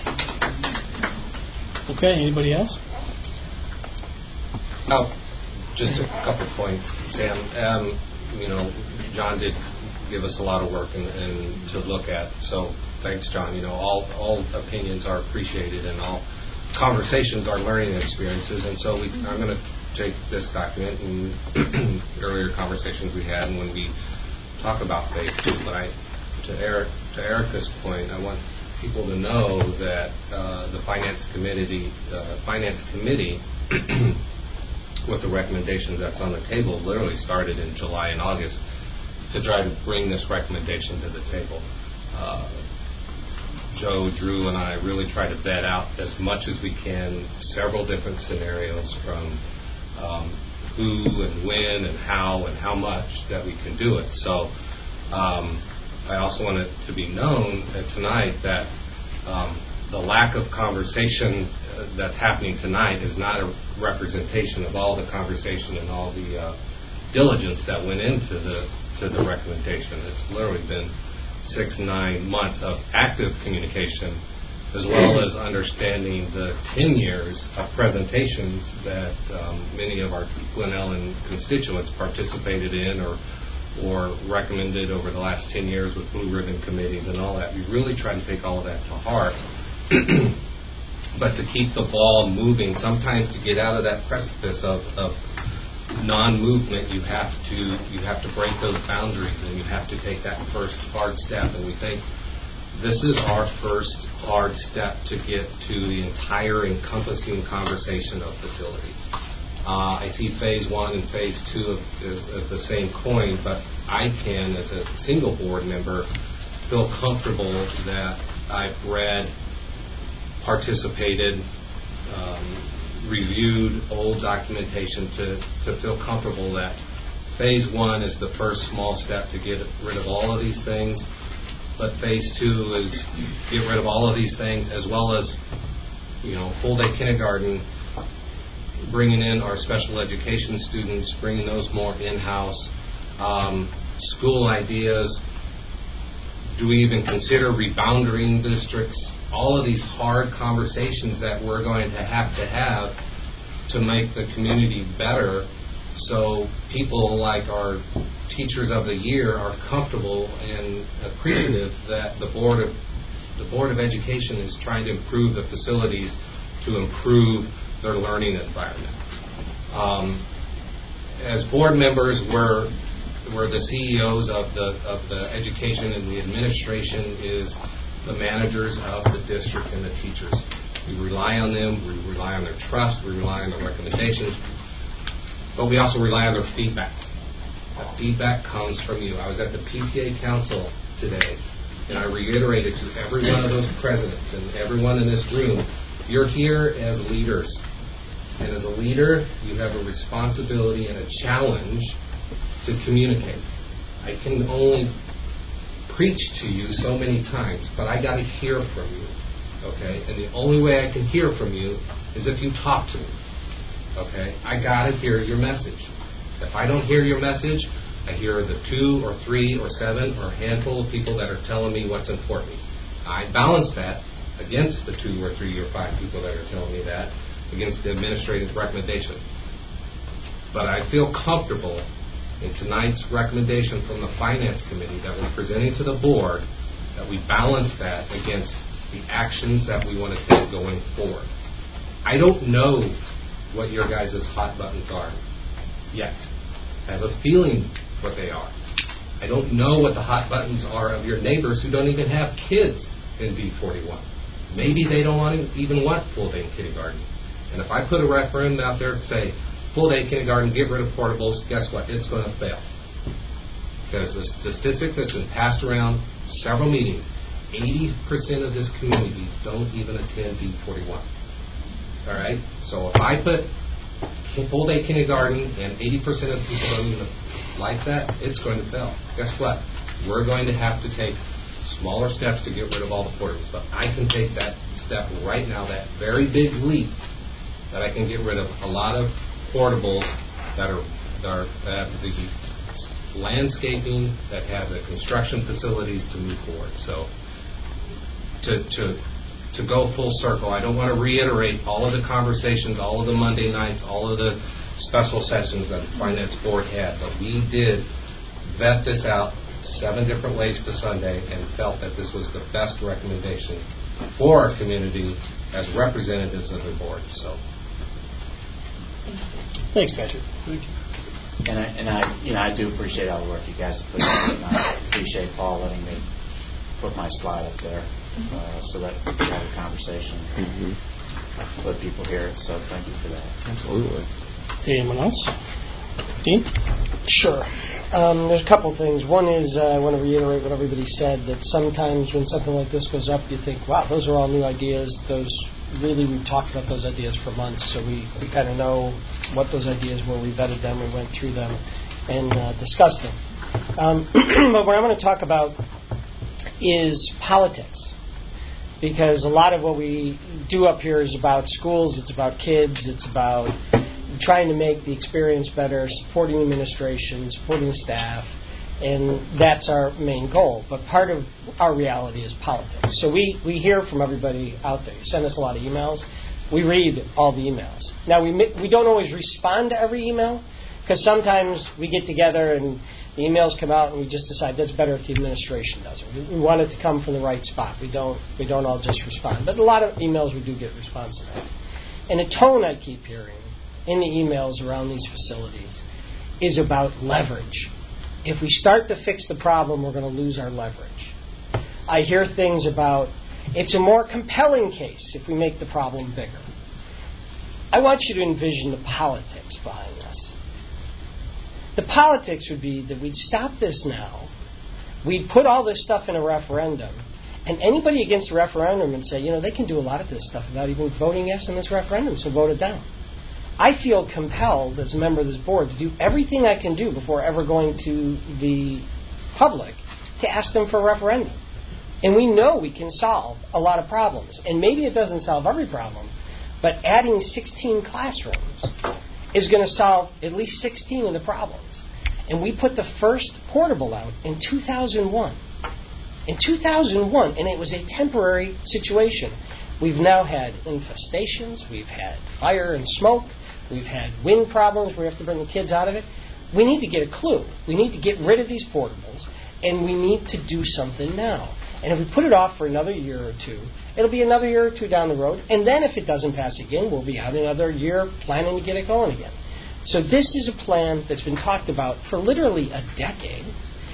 Okay, anybody else? Oh, just a couple points, Sam. John did give us a lot of work and to look at. So thanks, John. All opinions are appreciated and all conversations are learning experiences, and so I'm going to take this document and earlier conversations we had, and when we talk about phase 2. But to Erica's point, I want people to know that the finance committee, with the recommendations that's on the table, literally started in July and August to try to bring this recommendation to the table. Joe, Drew, and I really try to vet out as much as we can several different scenarios from who and when and how much that we can do it. So I also want it to be known tonight that the lack of conversation that's happening tonight is not a representation of all the conversation and all the diligence that went into the recommendation. It's literally been 6-9 months of active communication, as well as understanding the 10 years of presentations that many of our Glen Ellen constituents participated in or recommended over the last 10 years with blue ribbon committees and all that. We really try to take all of that to heart. But to keep the ball moving, sometimes to get out of that precipice of non-movement, you have to break those boundaries and you have to take that first hard step. And we think this is our first hard step to get to the entire encompassing conversation of facilities. I see phase 1 and phase 2 as the same coin, but I can, as a single board member, feel comfortable that I've read, participated, reviewed old documentation to feel comfortable that Phase 1 is the first small step to get rid of all of these things, but Phase 2 is get rid of all of these things, as well as, full-day kindergarten, bringing in our special education students, bringing those more in-house, school ideas. Do we even consider rebounding districts? All of these hard conversations that we're going to have to make the community better, so people like our teachers of the year are comfortable and appreciative that the Board of Education is trying to improve the facilities to improve their learning environment. As board members, we're the CEOs of the education, and the administration is the managers of the district and the teachers. We rely on them, we rely on their trust, we rely on their recommendations, but we also rely on their feedback. The feedback comes from you. I was at the PTA Council today, and I reiterated to every one of those presidents and everyone in this room, you're here as leaders. And as a leader, you have a responsibility and a challenge to communicate. I can only preach to you so many times, but I got to hear from you, okay? And the only way I can hear from you is if you talk to me, okay? I got to hear your message. If I don't hear your message, I hear the 2 or 3 or 7 or a handful of people that are telling me what's important. I balance that against the 2 or 3 or 5 people that are telling me that, against the administrative recommendation. But I feel comfortable in tonight's recommendation from the Finance Committee that we're presenting to the board, that we balance that against the actions that we want to take going forward. I don't know what your guys' hot buttons are yet. I have a feeling what they are. I don't know what the hot buttons are of your neighbors who don't even have kids in D41. Maybe they don't even want full-day kindergarten. And if I put a referendum out there to say, full-day kindergarten, get rid of portables, guess what? It's going to fail. Because the statistic that's been passed around several meetings, 80% of this community don't even attend D41. All right? So if I put full-day kindergarten and 80% of people don't even like that, it's going to fail. Guess what? We're going to have to take smaller steps to get rid of all the portables. But I can take that step right now, that very big leap, that I can get rid of a lot of portables that have the landscaping, that have the construction facilities to move forward. So to go full circle, I don't want to reiterate all of the conversations, all of the Monday nights, all of the special sessions that the Finance Board had, but we did vet this out 7 different ways to Sunday and felt that this was the best recommendation for our community as representatives of the board. So. Thanks, Patrick. And I do appreciate all the work you guys have put in. I appreciate Paul letting me put my slide up there so that we can have a conversation. Let people hear it. So thank you for that. Absolutely. Anyone else? Dean? Sure. There's a couple things. One is I want to reiterate what everybody said, that sometimes when something like this goes up, you think, wow, those are all new ideas. Those really, we've talked about those ideas for months, so we kind of know what those ideas were. We vetted them, we went through them, and discussed them. But what I want to talk about is politics, because a lot of what we do up here is about schools, it's about kids, it's about trying to make the experience better, supporting administration, supporting staff, and that's our main goal. But part of our reality is politics. So we hear from everybody out there. You send us a lot of emails. We read all the emails. Now, we don't always respond to every email, because sometimes we get together and the emails come out and we just decide that's better if the administration does it. We want it to come from the right spot. We don't all just respond. But a lot of emails we do get responses to. And the tone I keep hearing in the emails around these facilities is about leverage. If we start to fix the problem, we're going to lose our leverage. I hear things about it's a more compelling case if we make the problem bigger. I want you to envision the politics behind this. The politics would be that we'd stop this now, we'd put all this stuff in a referendum, and anybody against the referendum would say, they can do a lot of this stuff without even voting yes in this referendum, so vote it down. I feel compelled as a member of this board to do everything I can do before ever going to the public to ask them for a referendum. And we know we can solve a lot of problems. And maybe it doesn't solve every problem, but adding 16 classrooms is going to solve at least 16 of the problems. And we put the first portable out in 2001. In 2001, and it was a temporary situation. We've now had infestations, we've had fire and smoke, we've had wind problems where we have to bring the kids out of it. We need to get a clue. We need to get rid of these portables, and we need to do something now. And if we put it off for another year or two, it'll be another year or two down the road, and then if it doesn't pass again, we'll be out another year planning to get it going again. So this is a plan that's been talked about for literally a decade.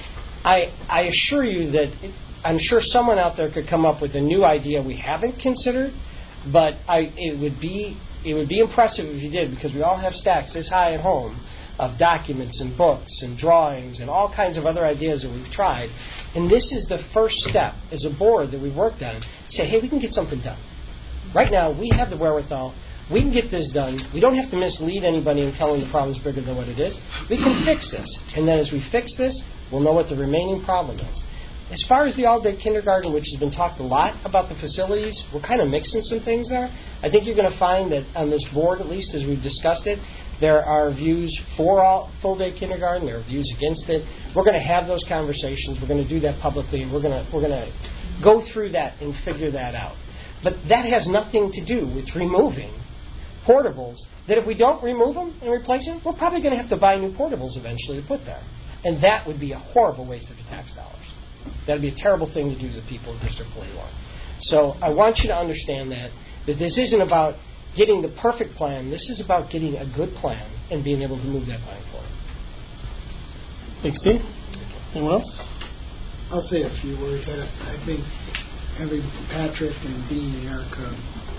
I assure you that I'm sure someone out there could come up with a new idea we haven't considered, but it would be impressive if you did, because we all have stacks this high at home of documents and books and drawings and all kinds of other ideas that we've tried. And this is the first step as a board that we've worked on. Say, hey, we can get something done. Right now, we have the wherewithal. We can get this done. We don't have to mislead anybody and tell them the problem's bigger than what it is. We can fix this. And then as we fix this, we'll know what the remaining problem is. As far as the all-day kindergarten, which has been talked a lot about the facilities, we're kind of mixing some things there. I think you're going to find that on this board, at least as we've discussed it, there are views for all full-day kindergarten. There are views against it. We're going to have those conversations. We're going to do that publicly, and we're going to go through that and figure that out. But that has nothing to do with removing portables, that if we don't remove them and replace them, we're probably going to have to buy new portables eventually to put there. And that would be a horrible waste of the tax dollars. That would be a terrible thing to do to the people of District 41. So I want you to understand that this isn't about getting the perfect plan. This is about getting a good plan and being able to move that plan forward. Thanks, Steve. Anyone else? I'll say a few words. I think Patrick and Dean and Erica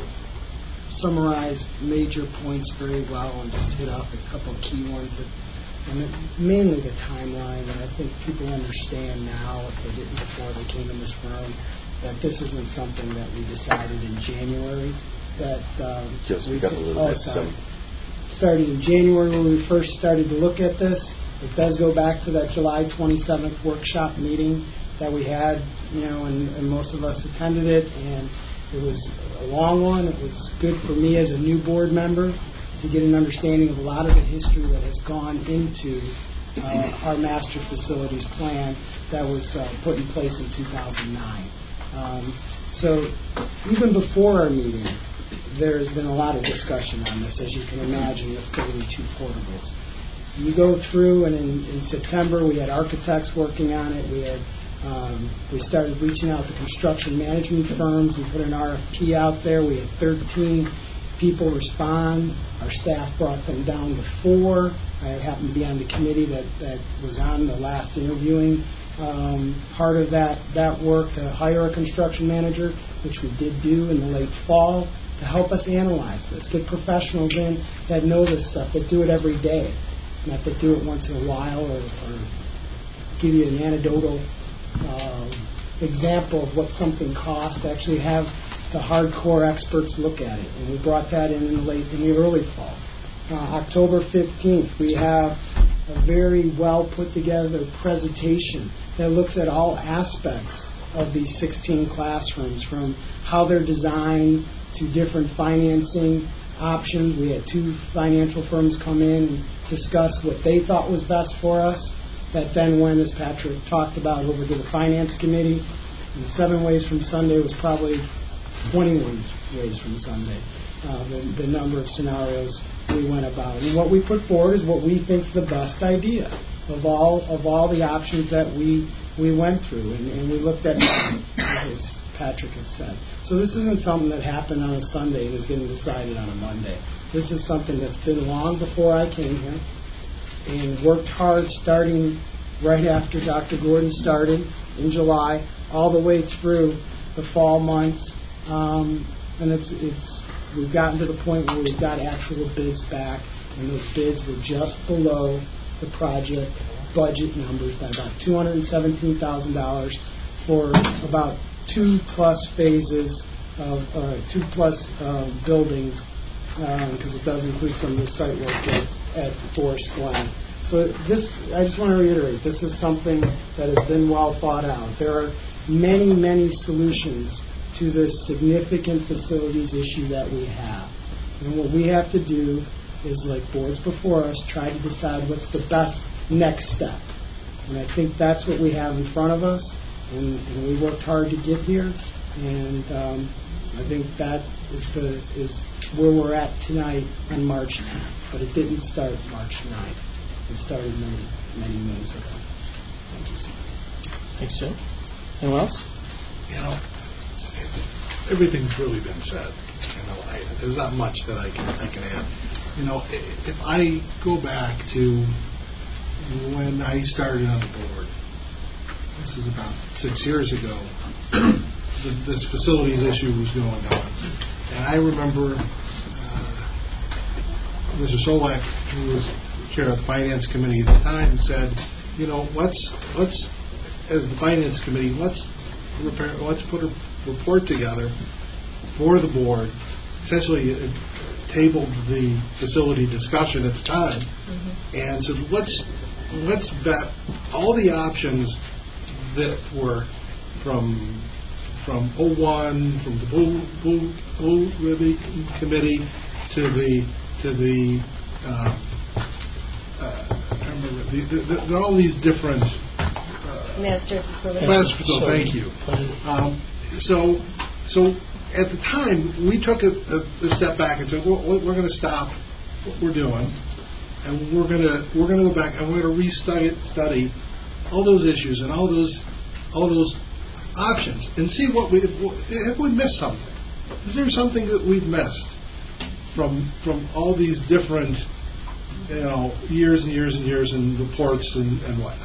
summarized major points very well and just hit off a couple of key ones mainly the timeline, and I think people understand now, if they didn't before they came in this room, that this isn't something that we decided in January. Starting in January when we first started to look at this. It does go back to that July 27th workshop meeting that we had, and most of us attended it, and it was a long one. It was good for me as a new board member to get an understanding of a lot of the history that has gone into our master facilities plan that was put in place in 2009. So even before our meeting, there's been a lot of discussion on this, as you can imagine, with 32 portables. You go through, and in September we had architects working on it. We started reaching out to construction management firms. We put an RFP out there. We had 13 people respond. Our staff brought them down to 4. I happened to be on the committee that was on the last interviewing part of that work to hire a construction manager, which we did do in the late fall, to help us analyze this, get professionals in that know this stuff, that do it every day, not that do it once in a while or give you an anecdotal example of what something costs, to actually have the hardcore experts look at it. And we brought that in the early fall. October 15th, we have a very well put together presentation that looks at all aspects of these 16 classrooms, from how they're designed to different financing options. We had 2 financial firms come in and discuss what they thought was best for us. That then went, as Patrick talked about, over to the Finance Committee. And 7 Ways from Sunday was probably 21 ways from Sunday, the number of scenarios we went about. And what we put forward is what we think is the best idea of all the options that we went through. And we looked at, as Patrick had said. So this isn't something that happened on a Sunday and is getting decided on a Monday. This is something that's been long before I came here, and worked hard starting right after Dr. Gordon started in July, all the way through the fall months. And we've gotten to the point where we've got actual bids back, and those bids were just below the project budget numbers by about $217,000 for about 2+ phases of 2+ buildings, because it does include some of the site work at Forest Glen. So this, I just want to reiterate, this is something that has been well thought out. There are many, many solutions to this significant facilities issue that we have. And what we have to do is, like boards before us, try to decide what's the best next step. And I think that's what we have in front of us, and we worked hard to get here. And I think that is where we're at tonight on March 10th. But it didn't start March 9th. It started many, many moons ago. Thank you, sir. Thanks, Joe. Anyone else? Everything's really been said. There's not much that I can add. If I go back to when I started on the board, this is about 6 years ago, this facilities issue was going on. And I remember Mr. Solak, who was chair of the Finance Committee at the time, said, let's as the Finance Committee, let's put a report together for the board. Essentially, it tabled the facility discussion at the time, and said, let's vet all the options that were from 01, from the Blue Ribbon Committee to the all these different master facility. Thank you. So at the time, we took a step back and said, we're going to stop what we're doing, and we're going to go back and we're going to study all those issues and all those options and see if we missed something. Is there something that we've missed from all these different years and years and years and reports and whatnot?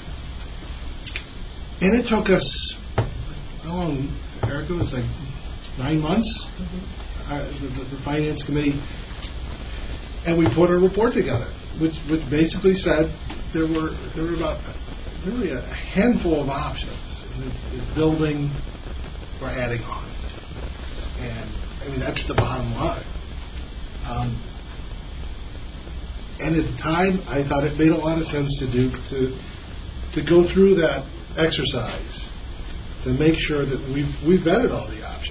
And it took us, how long, Erica? It was like 9 months, the Finance Committee, and we put a report together, which basically said there were about really a handful of options in building or adding on. And I mean, that's the bottom line. And at the time, I thought it made a lot of sense to go through that exercise to make sure that we've vetted all the options.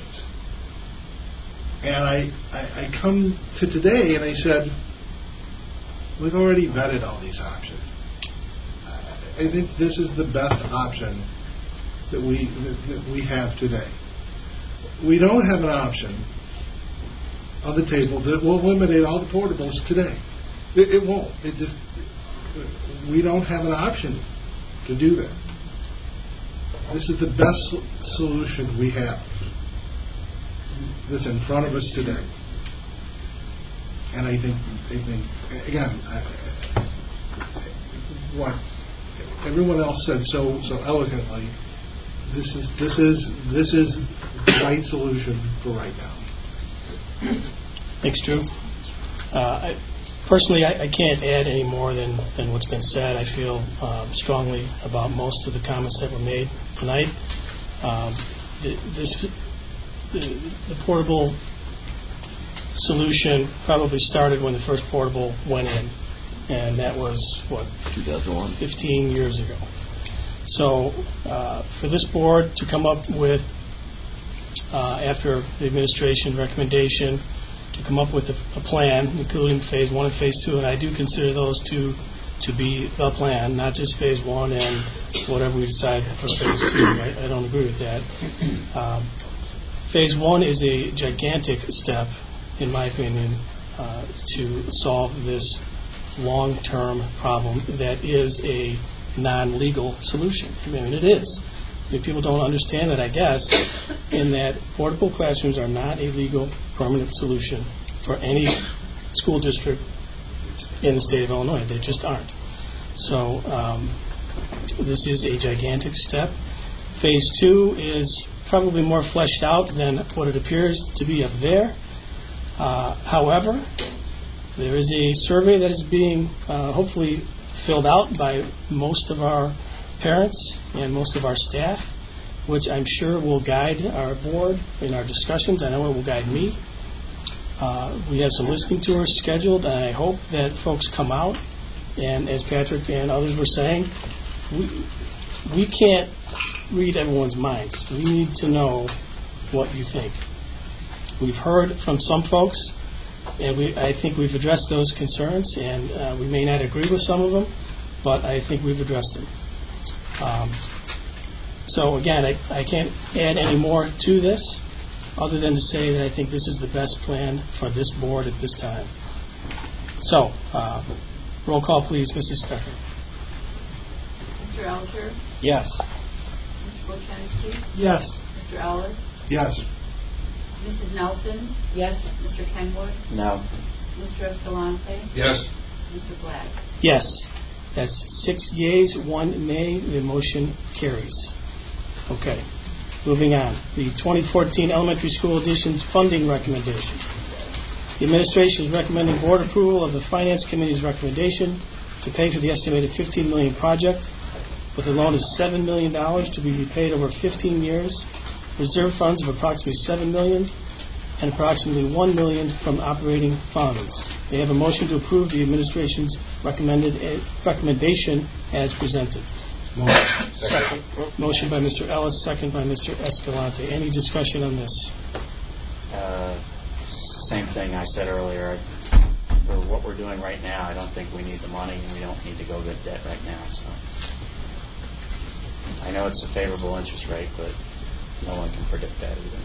And I come to today and I said, we've already vetted all these options. I think this is the best option that we have today. We don't have an option on the table that will eliminate all the portables today. It won't. We don't have an option to do that. This is the best solution we have that's in front of us today. And I think again, what everyone else said so eloquently, this is the right solution for right now. Thanks, Drew. Personally, I can't add any more than what's been said. I feel strongly about most of the comments that were made tonight. The portable solution probably started when the first portable went in, and that was, 2001? 15 years ago. So for this board to come up with, after the administration recommendation, to come up with a plan, including Phase 1 and Phase 2, and I do consider those two to be the plan, not just Phase 1 and whatever we decide for Phase 2. I don't agree with that. Phase 1 is a gigantic step, in my opinion, to solve this long-term problem that is a non-legal solution. I mean, it is. People don't understand that, I guess, in that portable classrooms are not a legal permanent solution for any school district in the state of Illinois. They just aren't. So this is a gigantic step. Phase 2 is probably more fleshed out than what it appears to be up there. However, there is a survey that is being hopefully filled out by most of our parents and most of our staff, which I'm sure will guide our board in our discussions. I know it will guide me. We have some listening tours scheduled, and I hope that folks come out. And as Patrick and others were saying, we can't read everyone's minds. We need to know what you think. We've heard from some folks, and I think we've addressed those concerns, and we may not agree with some of them, but I think we've addressed them. So again, I can't add any more to this other than to say that I think this is the best plan for this board at this time. So, roll call, please, Mrs. Stecker. Mr. Alger? Yes. Mr. Wojciechowski? Yes. Mr. Ellis? Yes. Mrs. Nelson? Yes. Mr. Kenwood? No. Mr. Escalante? Yes. Mr. Black? Yes. That's 6 yeas, 1 nay. The motion carries. Okay. Moving on. The 2014 Elementary School Additions Funding Recommendation. The administration is recommending board approval of the Finance Committee's recommendation to pay for the estimated $15 million project, with a loan of $7 million to be repaid over 15 years, reserve funds of approximately $7 million, and approximately $1 million from operating funds. They have a motion to approve the administration's recommendation as presented. Second. Motion by Mr. Ellis, second by Mr. Escalante. Any discussion on this? Same thing I said earlier. For what we're doing right now, I don't think we need the money, and we don't need to go get debt right now. So I know it's a favorable interest rate, but no one can predict that either.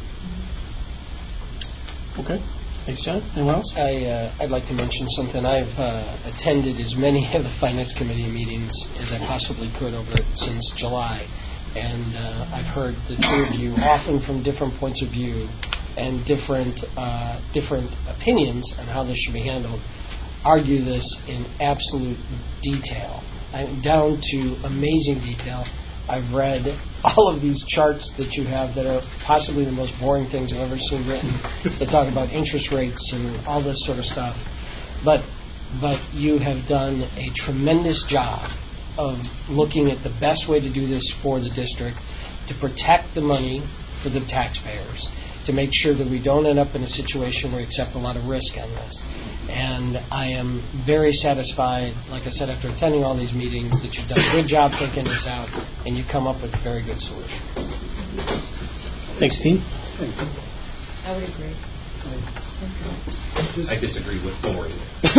Okay. Thanks, John. Anyone else? I'd like to mention something. I've attended as many of the Finance Committee meetings as I possibly could since July, and I've heard the two of you, often from different points of view and different opinions on how this should be handled, argue this in absolute detail, down to amazing detail. I've read all of these charts that you have that are possibly the most boring things I've ever seen written that talk about interest rates and all this sort of stuff. But you have done a tremendous job of looking at the best way to do this for the district, to protect the money for the taxpayers, to make sure that we don't end up in a situation where we accept a lot of risk on this. And I am very satisfied, like I said, after attending all these meetings, that you've done a good job thinking this out, and you come up with a very good solution. Thanks, team. I would agree. I disagree with boring.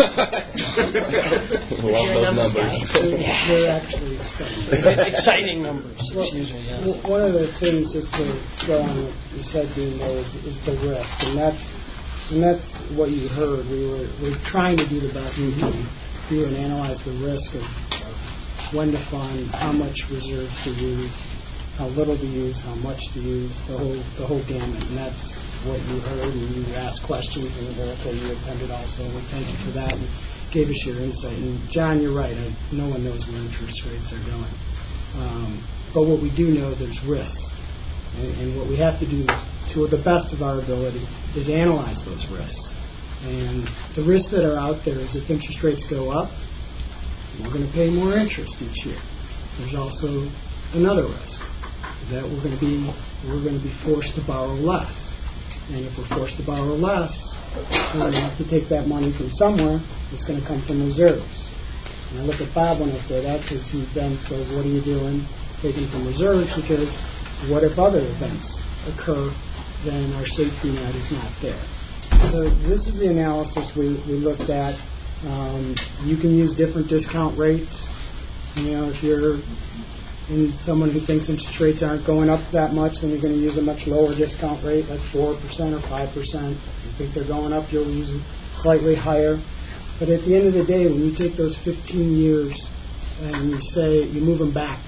Love those numbers. They're actually exciting. Exciting numbers. It's usually, yes. One of the things, just to go on what you said, Dean, though, is the risk, and that's what you heard. We're trying to do the best we can do and analyze the risk of when to fund, how much reserves to use, how little to use, how much to use, the whole gamut. And that's what you heard, and you asked questions, and Erica, you attended also, and we thank you for that, and gave us your insight. And John, you're right, no one knows where interest rates are going. But what we do know, there's risk. And what we have to do to the best of our ability is analyze those risks. And the risks that are out there is if interest rates go up, we're going to pay more interest each year. There's also another risk, that we're going to be forced to borrow less. And if we're forced to borrow less, we're going to have to take that money from somewhere. It's going to come from reserves. And I look at Bob when I say that, because he then says, what are you doing taking from reserves? Because what if other events occur, then our safety net is not there. So this is the analysis we looked at. You can use different discount rates. If you're someone who thinks interest rates aren't going up that much, then you're going to use a much lower discount rate, like 4% or 5%. If you think they're going up, you'll use it slightly higher. But at the end of the day, when you take those 15 years and you move them back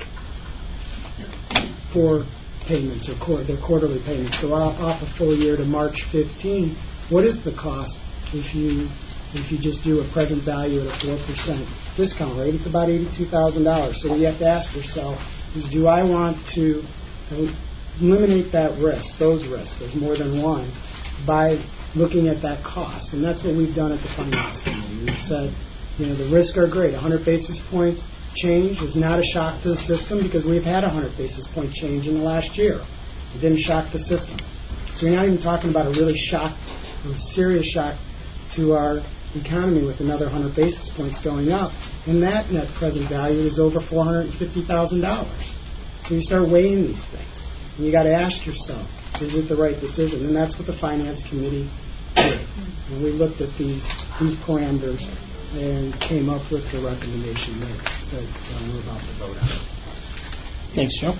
for payments or their quarterly payments, so off a full year to March 15, what is the cost if you just do a present value at a 4% discount rate? It's about $82,000. So what you have to ask yourself is, do I want to eliminate that risk, those risks, there's more than one, by looking at that cost? And that's what we've done at the Finance Committee. We've said, The risks are great. 100 basis point change is not a shock to the system because we've had a 100 basis point change in the last year. It didn't shock the system. So you're not even talking about a really serious shock to our economy with another 100 basis points going up. And that net present value is over $450,000. So you start weighing these things. And you got to ask yourself, is it the right decision? And that's what the Finance Committee did. And we looked at these parameters and came up with the recommendation that we're about to vote on. Thanks, Joe.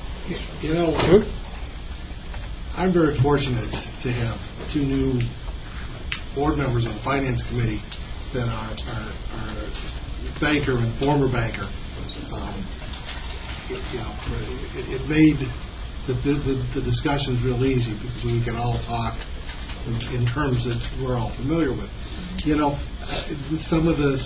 I'm very fortunate to have two new board members on the Finance Committee that are banker and former banker. It made the discussions real easy because we can all talk in terms that we're all familiar with. Some of the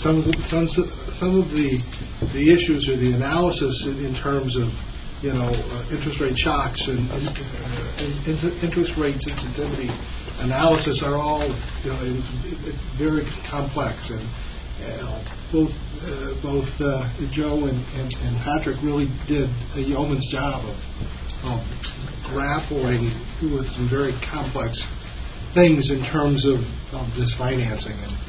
issues or the analysis in terms of interest rate shocks and interest rate sensitivity analysis are all it's very complex, and both Joe and Patrick really did a yeoman's job of grappling with some very complex things in terms of this financing. And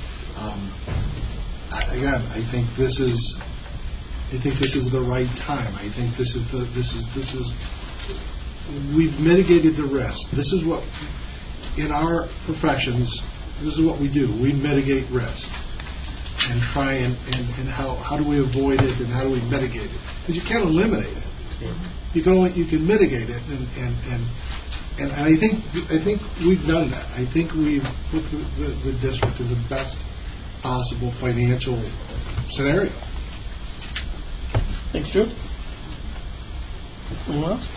again, I think this is the right time. I think we've mitigated the risk. This is what in our professions, this is what we do. We mitigate risk and try and how do we avoid it and how do we mitigate it? Because you can't eliminate it. You can mitigate it, and I think we've done that. I think we've put the district in the best possible financial scenario. Thanks, Drew. Anyone else?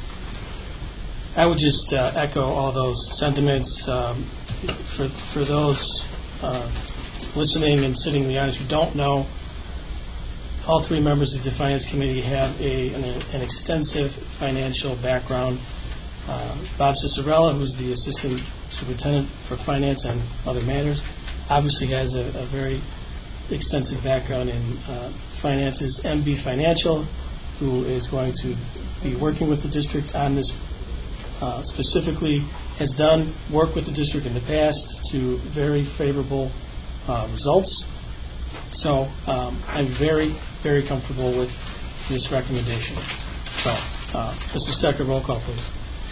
I would just echo all those sentiments. For those listening and sitting in the audience who don't know, all three members of the Finance Committee have an extensive financial background. Bob Cicerella, who's the Assistant Superintendent for Finance and Other Matters, obviously has a very extensive background in finances. MB Financial, who is going to be working with the district on this specifically, has done work with the district in the past to very favorable results. So I'm very, very comfortable with this recommendation. So, Mr. Stecker, roll call, please.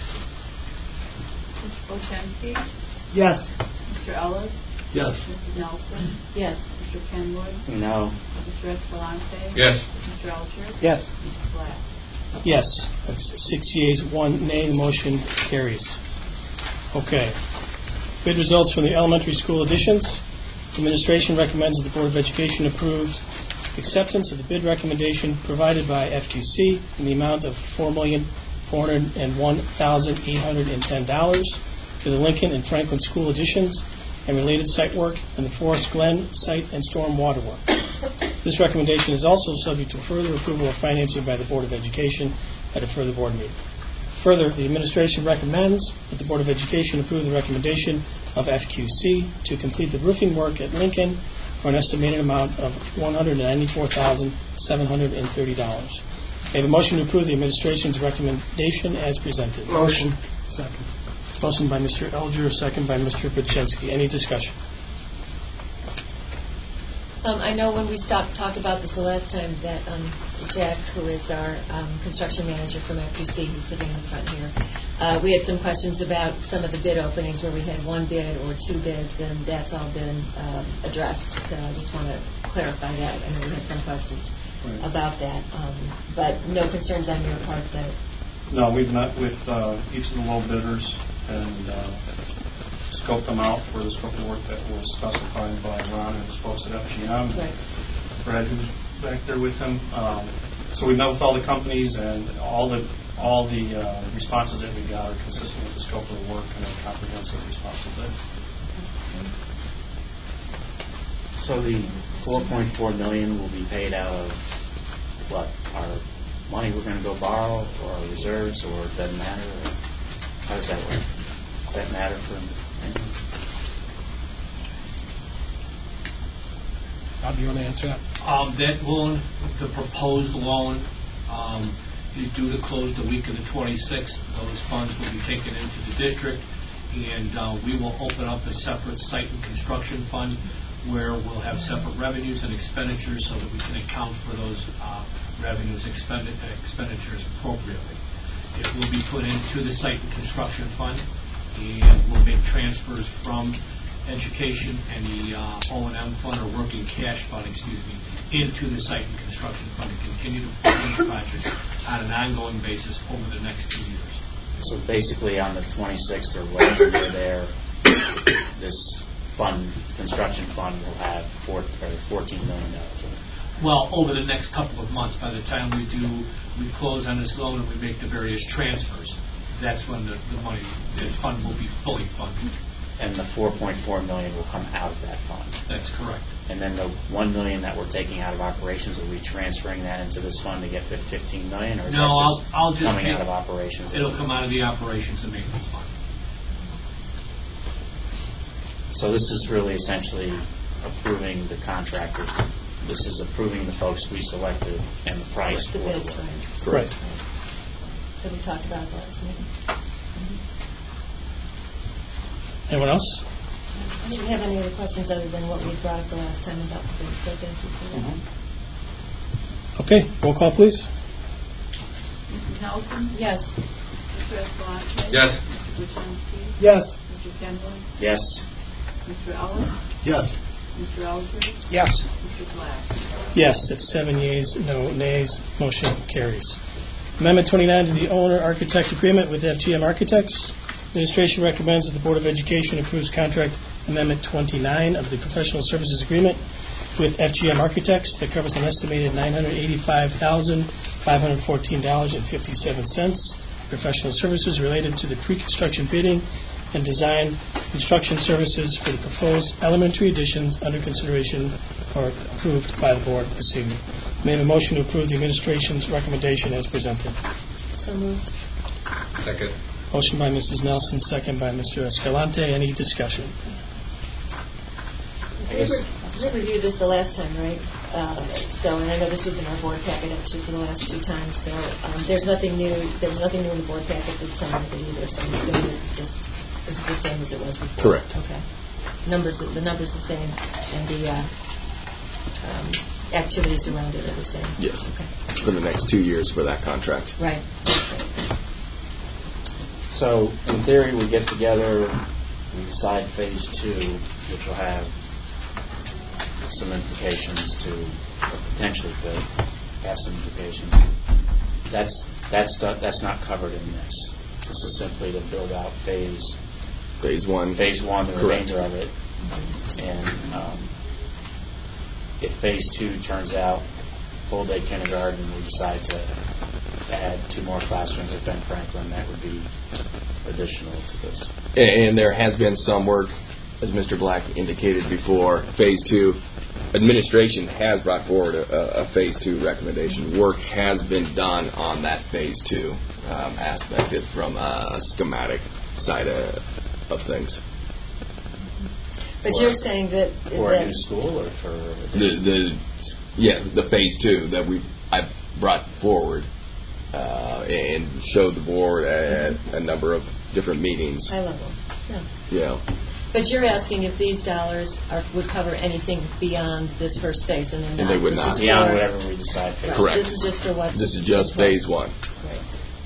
Mr. Wojciechowski? Yes. Mr. Ellis? Yes. Mrs. Nelson? Yes. Mr. Kenwood? No. Mr. Escalante? Yes. Mr. Alger? Yes. Mrs. Black? Yes. That's 6 yeas, 1 nay. The motion carries. Okay. Bid results from the elementary school additions. The administration recommends that the Board of Education approves acceptance of the bid recommendation provided by FQC in the amount of $4,401,810 for the Lincoln and Franklin school additions and related site work and the Forest Glen site and storm water work. This recommendation is also subject to further approval of financing by the Board of Education at a further board meeting. Further, the administration recommends that the Board of Education approve the recommendation of FQC to complete the roofing work at Lincoln for an estimated amount of $194,730. May I have a motion to approve the administration's recommendation as presented? Motion. Second. Motion by Mr. Elger, second by Mr. Paczynski. Any discussion? I know when we talked about this the last time that Jack, who is our construction manager from FQC, who's sitting in front here, we had some questions about some of the bid openings where we had one bid or two bids, and that's all been addressed. So I just want to clarify that. I know we had some questions about that, but no concerns on your part that... No, we've met with each of the low bidders and scoped them out for the scope of work that was specified by Ron and his folks at FGM. Right. Brad, who's back there with him. So we met with all the companies, and all the responses that we got are consistent with the scope of the work and a comprehensive response to bid. So the $4.4 million will be paid out of what? Our money we're going to go borrow, or our reserves, or it doesn't matter? Or how does that work? Does that matter for anyone? Bob, do you want to answer that? That loan, the proposed loan, is due to close the week of the 26th. Those funds will be taken into the district, and we will open up a separate site and construction fund where we'll have separate revenues and expenditures so that we can account for those revenues expenditures appropriately. It will be put into the site and construction fund, and we'll make transfers from education and the O&M fund, or working cash fund, into the site and construction fund to continue to fund projects on an ongoing basis over the next 2 years. So basically on the 26th or whatever you're there, this construction fund will have $14 million. Well, over the next couple of months, by the time we close on this loan and we make the various transfers, that's when the fund will be fully funded. And the $4.4 million will come out of that fund. That's correct. And then the $1 million that we're taking out of operations, are we transferring that into this fund to get $15 million, or is I'll just coming out of operations? It'll come out of the operations and maintenance fund. So this is really essentially approving the contractor. This is approving the folks we selected and the price. The bids, right? Correct. That we talked about at last meeting. Anyone else? I didn't have any other questions other than what we brought up the last time about the bids, so thank you for that. Okay, roll call, please. Mrs. Nelson? Yes. Mr. Escalante? Yes. Mr. Buchansky? Yes. Mr. Kenwood? Yes. Mr. Ellis? Yes. Mr. Alger? Yes. Mr. Black? Yes, that's 7 yeas, no nays. Motion carries. Amendment 29 to the owner-architect agreement with FGM Architects. Administration recommends that the Board of Education approves contract Amendment 29 of the professional services agreement with FGM Architects that covers an estimated $985,514.57 professional services related to the pre-construction bidding and design construction services for the proposed elementary additions under consideration or approved by the Board this evening. May I have a motion to approve the administration's recommendation as presented? So moved. Second. Motion by Mrs. Nelson, second by Mr. Escalante. Any discussion? We reviewed this the last time, right? And I know this was in our board packet actually for the last 2 times. So there's nothing new. There was nothing new in the board packet this time either. So I'm assuming this is the same as it was before. Correct. Okay. The numbers the same, and the activities around it are the same. Yes. Okay. For the next 2 years for that contract. Right. So, in theory, we get together, we decide phase 2, which will have some implications to, or potentially could have some implications. That's not covered in this. This is simply to build out phase 1, the remainder of it. And if phase 2 turns out full-day kindergarten, we decide to add 2 more classrooms at Ben Franklin, that would be additional to this. And there has been some work, as Mr. Black indicated before, phase 2. Administration has brought forward a phase 2 recommendation. Work has been done on that phase 2 aspect from a schematic side of things. But you're saying that for a new school, or for the phase 2 that I've brought forward and showed the board at a number of different meetings. High level. Yeah. But you're asking if these dollars would cover anything beyond this first phase, and they're not. And they would not. Beyond whatever we decide. Right. Correct. This is just for what? This is just phase 1. Right.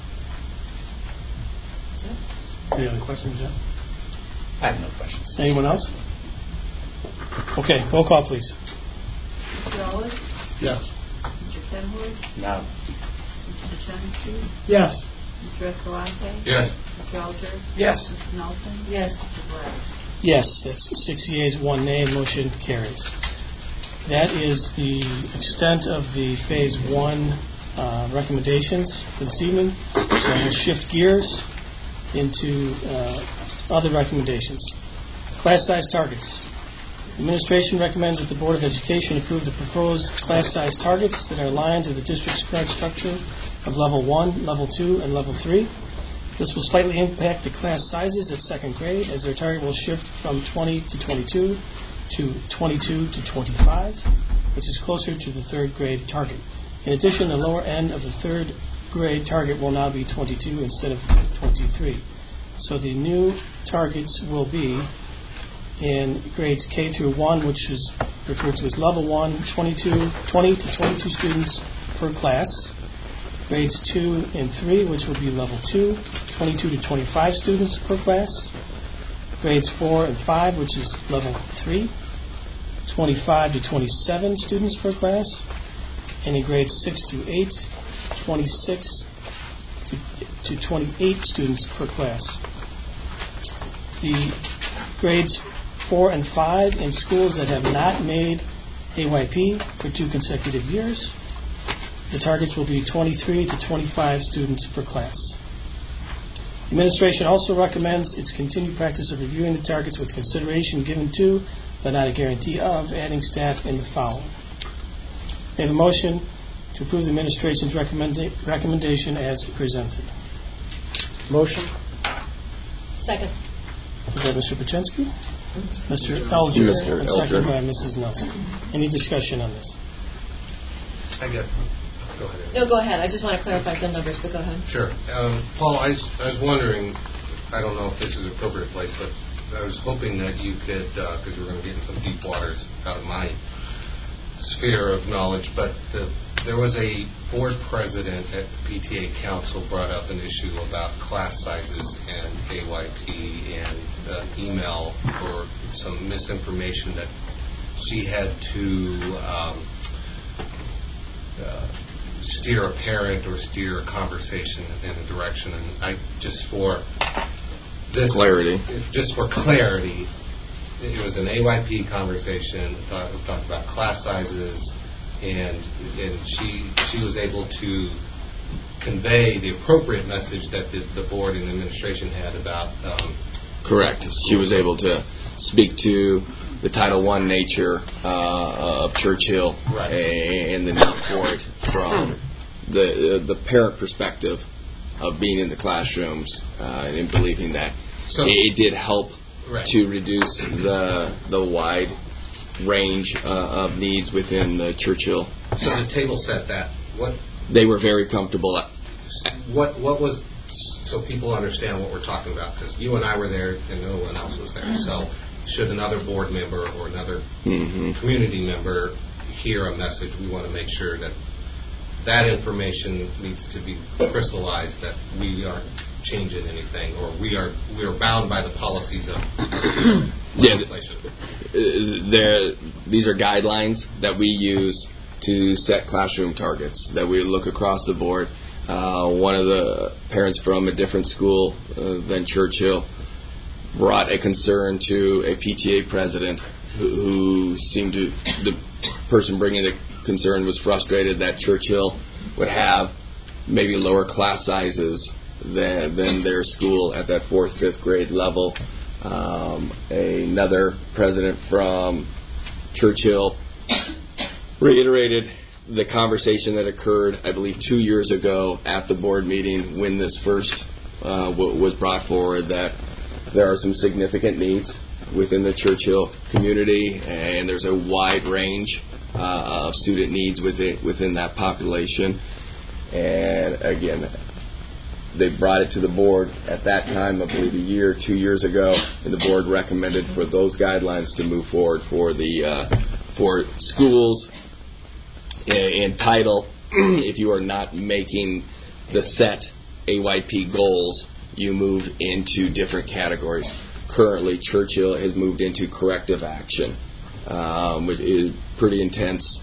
Any other questions, Jeff? I have no questions. Anyone else? Okay, roll call, please. Mr. Ellis? Yes. Mr. Kenwood? No. Mr. Buchansky? Yes. Mr. Escalante? Yes. Mr. Alger? Yes. Mrs. Nelson? Yes. Mr. Black? Yes, that's 6 yeas, 1 nay. Motion carries. That is the extent of the phase 1 recommendations for this evening. So we'll shift gears into other recommendations. Class size targets. Administration recommends that the Board of Education approve the proposed class size targets that are aligned to the district's current structure of Level 1, Level 2, and Level 3. This will slightly impact the class sizes at 2nd grade, as their target will shift from 20 to 22, to 22 to 25, which is closer to the third grade target. In addition, the lower end of the third grade target will now be 22 instead of 23. So the new targets will be in grades K through 1, which is referred to as level 1, 20 to 22 students per class. Grades 2 and 3, which will be level 2, 22 to 25 students per class. Grades 4 and 5, which is level 3, 25 to 27 students per class. And in grades 6 through 8, 26 to 28 students per class. The grades 4 and 5 in schools that have not made AYP for 2 consecutive years, the targets will be 23 to 25 students per class. The administration also recommends its continued practice of reviewing the targets with consideration given to, but not a guarantee of, adding staff in the following. May I have a motion to approve the administration's recommendation as presented? Motion. Second. Is that Mr. Paczynski? Mr. Elger. Mr. And Elger. second by Mrs. Nelson. Any discussion on this? Go ahead. No, go ahead. I just want to clarify some numbers, but go ahead. Sure. Paul, I was wondering, I don't know if this is an appropriate place, but I was hoping that you could, because we're going to get into some deep waters out of my sphere of knowledge, but there was a board president at the PTA Council brought up an issue about class sizes and AYP and an email for some misinformation that she had to steer a parent or steer a conversation in a direction. And just for clarity, it was an AYP conversation. Talked about class sizes, and she was able to convey the appropriate message that the board and the administration had about. Correct. She was able to speak to the Title I nature of Churchill, right, and the need for it from the parent perspective of being in the classrooms and believing that it did help to reduce the wide range of needs within the Churchill. So the table set that. They were very comfortable. What was, so people understand what we're talking about, because you and I were there and no one else was there. So should another board member or another community member hear a message, we want to make sure that that information needs to be crystallized, that we aren't changing anything, or we are bound by the policies of legislation. These are guidelines that we use to set classroom targets that we look across the board. One of the parents from a different school than Churchill brought a concern to a PTA president who seemed to, the person bringing the concern was frustrated that Churchill would have maybe lower class sizes than their school at that 4th, 5th grade level. Another president from Churchill reiterated the conversation that occurred, I believe, 2 years ago at the board meeting when this first was brought forward, that there are some significant needs within the Churchill community, and there's a wide range of student needs within that population. And again, they brought it to the board at that time, I believe 2 years ago, and the board recommended for those guidelines to move forward for schools in title. If you are not making the set AYP goals, you move into different categories. Currently, Churchill has moved into corrective action, which is pretty intense,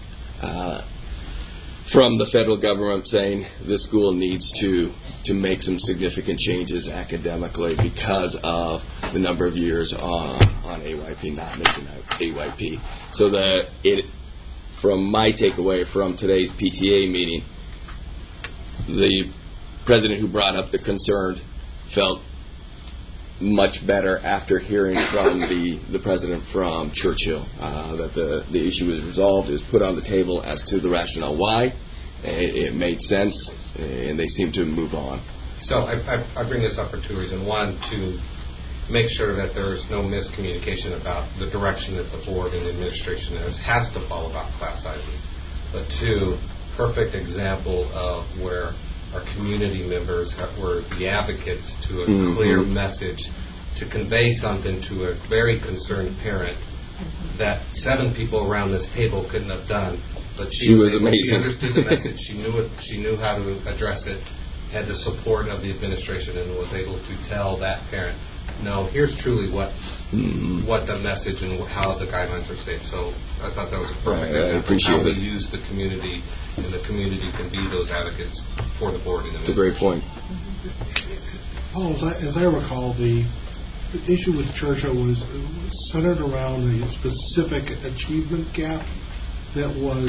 from the federal government saying this school needs to make some significant changes academically because of the number of years on AYP, not making AYP. So from my takeaway from today's PTA meeting, the president who brought up the concern felt much better after hearing from the president from Churchill, that the issue was resolved, it was put on the table as to the rationale why. It made sense, and they seemed to move on. So I bring this up for two reasons. One, to make sure that there is no miscommunication about the direction that the board and the administration has to follow about class sizes. But two, perfect example of where our community members were the advocates to a clear message to convey something to a very concerned parent that 7 people around this table couldn't have done. But she was amazing. She understood the message. She knew it. She knew how to address it. Had the support of the administration and was able to tell that parent, no, here's truly what the message and how the guidelines are stated. So I thought that was a perfect example of how we use the community, and the community can be those advocates for the board. It's a great point. Paul, as I recall, the issue with Churchill was centered around a specific achievement gap that was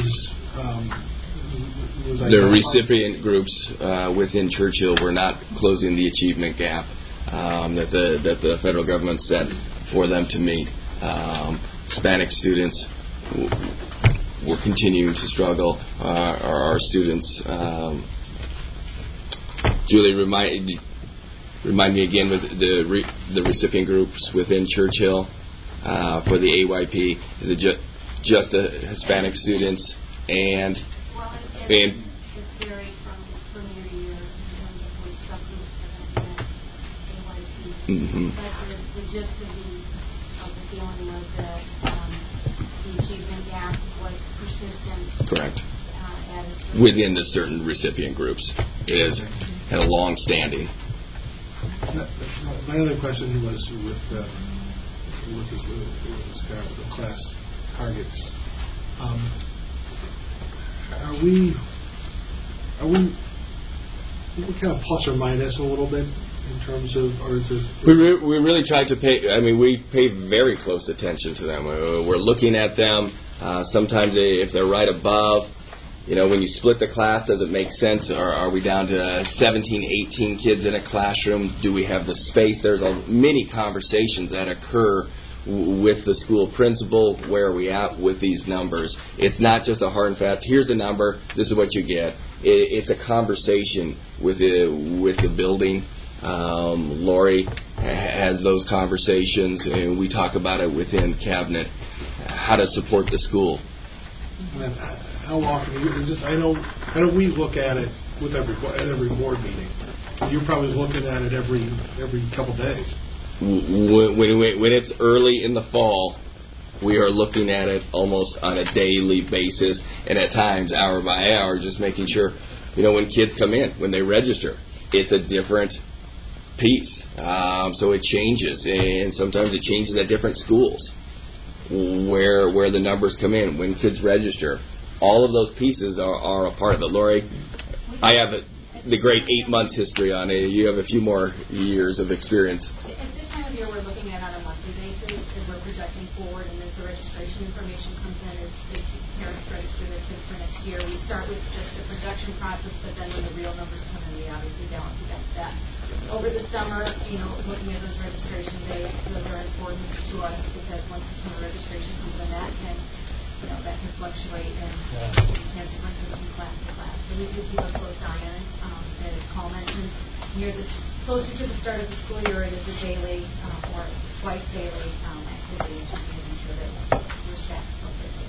the recipient groups within Churchill were not closing the achievement gap that the federal government set for them to meet. Hispanic students were continuing to struggle. Our students, Julie, remind me again with the recipient groups within Churchill for the AYP. Is it just Hispanic students and? It's varied from year to year in terms of which subgroups are going to get AYP. But the gist of the feeling was that the achievement gap was persistent. Correct. Within the certain recipient groups, had a long standing. My other question was with the class targets. Are we kind of plus or minus a little bit in terms of, or is this? We really try to pay. I mean, we pay very close attention to them. We're looking at them. Sometimes if they're right above, when you split the class, does it make sense? Or are we down to 17, 18 kids in a classroom? Do we have the space? There's many conversations that occur with the school principal. Where are we at with these numbers? It's not just a hard and fast, here's the number, this is what you get. It's a conversation with the building. Lori has those conversations, and we talk about it within cabinet, how to support the school. And then how often? I know we look at it at every board meeting. You're probably looking at it every couple days. When it's early in the fall, we are looking at it almost on a daily basis, and at times hour by hour, just making sure, when kids come in, when they register, it's a different piece. So it changes, and sometimes it changes at different schools where the numbers come in, when kids register. All of those pieces are a part of it. Lori, I have the great 8 months history on it. You have a few more years of experience. At this time of year, we're looking at on a monthly basis as we're projecting forward, and as the registration information comes in, as parents register their kids for next year, we start with just a projection process, but then when the real numbers come in, we obviously balance against that. Over the summer, looking at those registration dates, those are important to us because once the summer registration comes in, that can fluctuate and have differences from class to class. So we do keep a close eye on it. As Paul mentioned, closer to the start of the school year, it is a daily or twice daily activity in terms of making sure that we're staffed appropriately.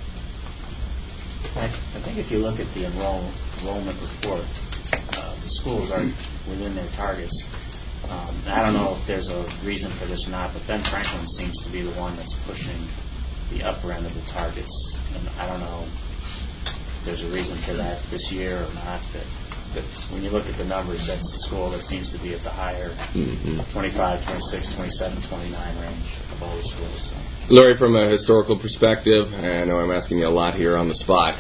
I think if you look at the enrollment report, the schools are within their targets. I don't know if there's a reason for this or not, but Ben Franklin seems to be the one that's pushing the upper end of the targets. And I don't know if there's a reason for that this year or not, but when you look at the numbers, that's the school that seems to be at the higher 25, 26, 27, 29 range of all the schools. So. Lori, from a historical perspective, I know I'm asking you a lot here on the spot,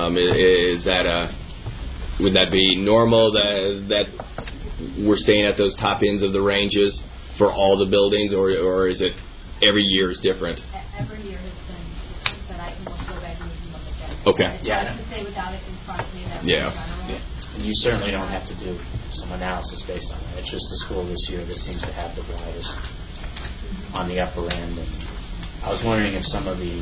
would that be normal that we're staying at those top ends of the ranges for all the buildings, or is it every year is different? Every year has been that I can just go back and we can look at that. Okay. Yeah. To say without it in front of me that And you certainly don't have to do some analysis based on that. It's just the school this year that seems to have the widest on the upper end. And I was wondering if some of the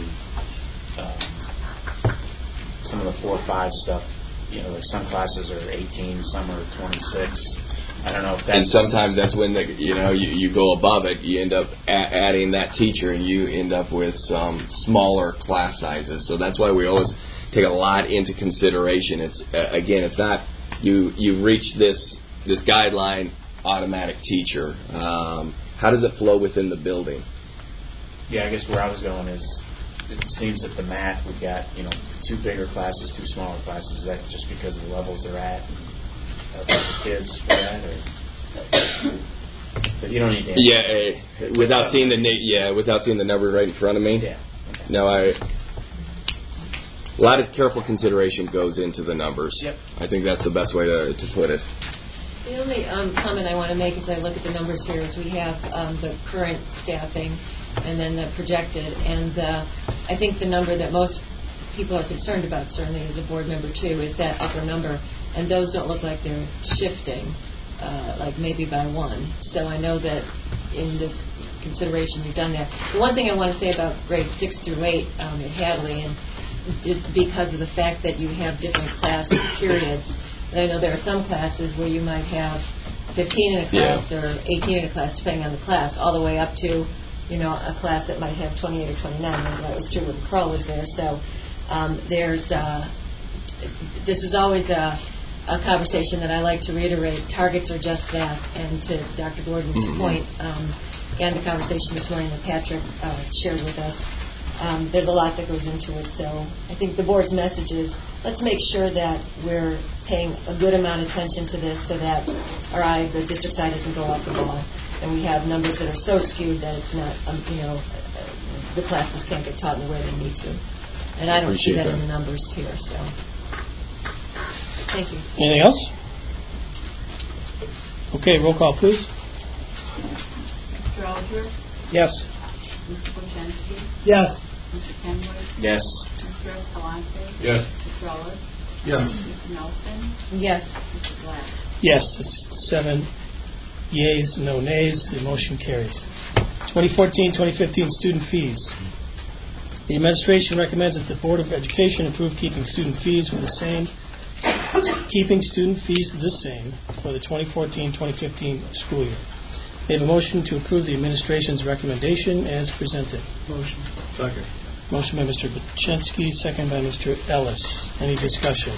4 or 5 stuff, like some classes are 18, some are 26. I don't know if that's... And sometimes that's when you go above it. You end up adding that teacher, and you end up with some smaller class sizes. So that's why we always take a lot into consideration. It's it's not you've reached this guideline, automatic teacher. How does it flow within the building? Yeah, I guess where I was going is, it seems that the math, we've got 2 bigger classes, 2 smaller classes. Is that just because of the levels they're at, of the kids for that, or? But you don't need to answer. Without seeing the number right in front of me. Yeah. Okay. No, a lot of careful consideration goes into the numbers. Yep. I think that's the best way to put it. The only comment I want to make as I look at the numbers here is we have the current staffing and then the projected. And I think the number that most people are concerned about, certainly as a board member too, is that upper number. And those don't look like they're shifting, like maybe by 1. So I know that in this consideration you've done that. The one thing I want to say about grades 6 through 8 at Hadley is because of the fact that you have different class periods. And I know there are some classes where you might have 15 in a class or 18 in a class, depending on the class, all the way up to a class that might have 28 or 29. And that was true when Carl was there. So this is always a conversation that I like to reiterate. Targets are just that. And to Dr. Gordon's point, and the conversation this morning that Patrick shared with us, there's a lot that goes into it. So I think the board's message is, let's make sure that we're paying a good amount of attention to this so that the district side doesn't go off the ball. And we have numbers that are so skewed that it's not, the classes can't get taught in the way they need to. And I don't see that in the numbers here. So thank you. Anything else? Okay, roll call, please. Mr. Alger? Yes. Mr. Bochenski? Yes. Mr. Kenwood? Yes. Mr. Escalante? Yes. Mr. Ellis? Yes. Mr. Nelson? Yes. Mr. Black? Yes, it's 7 yeas, no nays. The motion carries. 2014-2015 student fees. The administration recommends that the Board of Education approve keeping student fees the same for the 2014-2015 school year. They have a motion to approve the administration's recommendation as presented. Motion. Second. Motion by Mr. Bochenski, second by Mr. Ellis. Any discussion?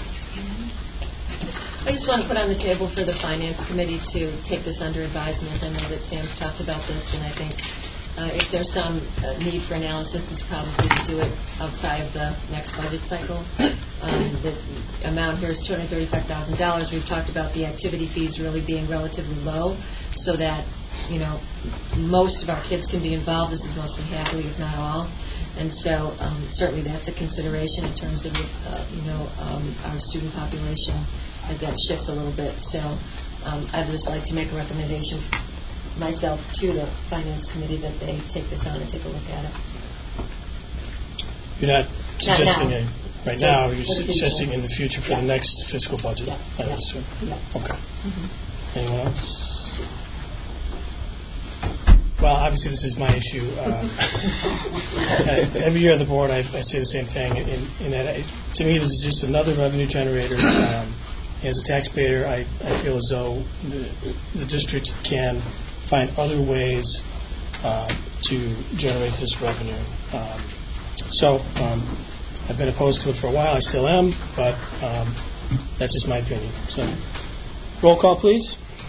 I just want to put on the table for the Finance Committee to take this under advisement. I know that Sam's talked about this, and I think if there's some need for analysis, it's probably to do it outside of the next budget cycle. The amount here is $235,000. We've talked about the activity fees really being relatively low, so that most of our kids can be involved. This is mostly Hadley, if not all. And so certainly that's a consideration in terms of our student population as that shifts a little bit. So I'd just like to make a recommendation myself to the Finance Committee that they take this on and take a look at it. You're not suggesting now. Right Just now, you're for the suggesting future. in the future for the next fiscal budget, Yeah. I would assume. Yeah. Okay. Anyone else? Well, obviously this is my issue. Every year on the board, I say the same thing. In that, to me, this is just another revenue generator. As a taxpayer, I feel as though the district can find other ways to generate this revenue. I've been opposed to it for a while. I still am, but that's just my opinion. So, roll call, please.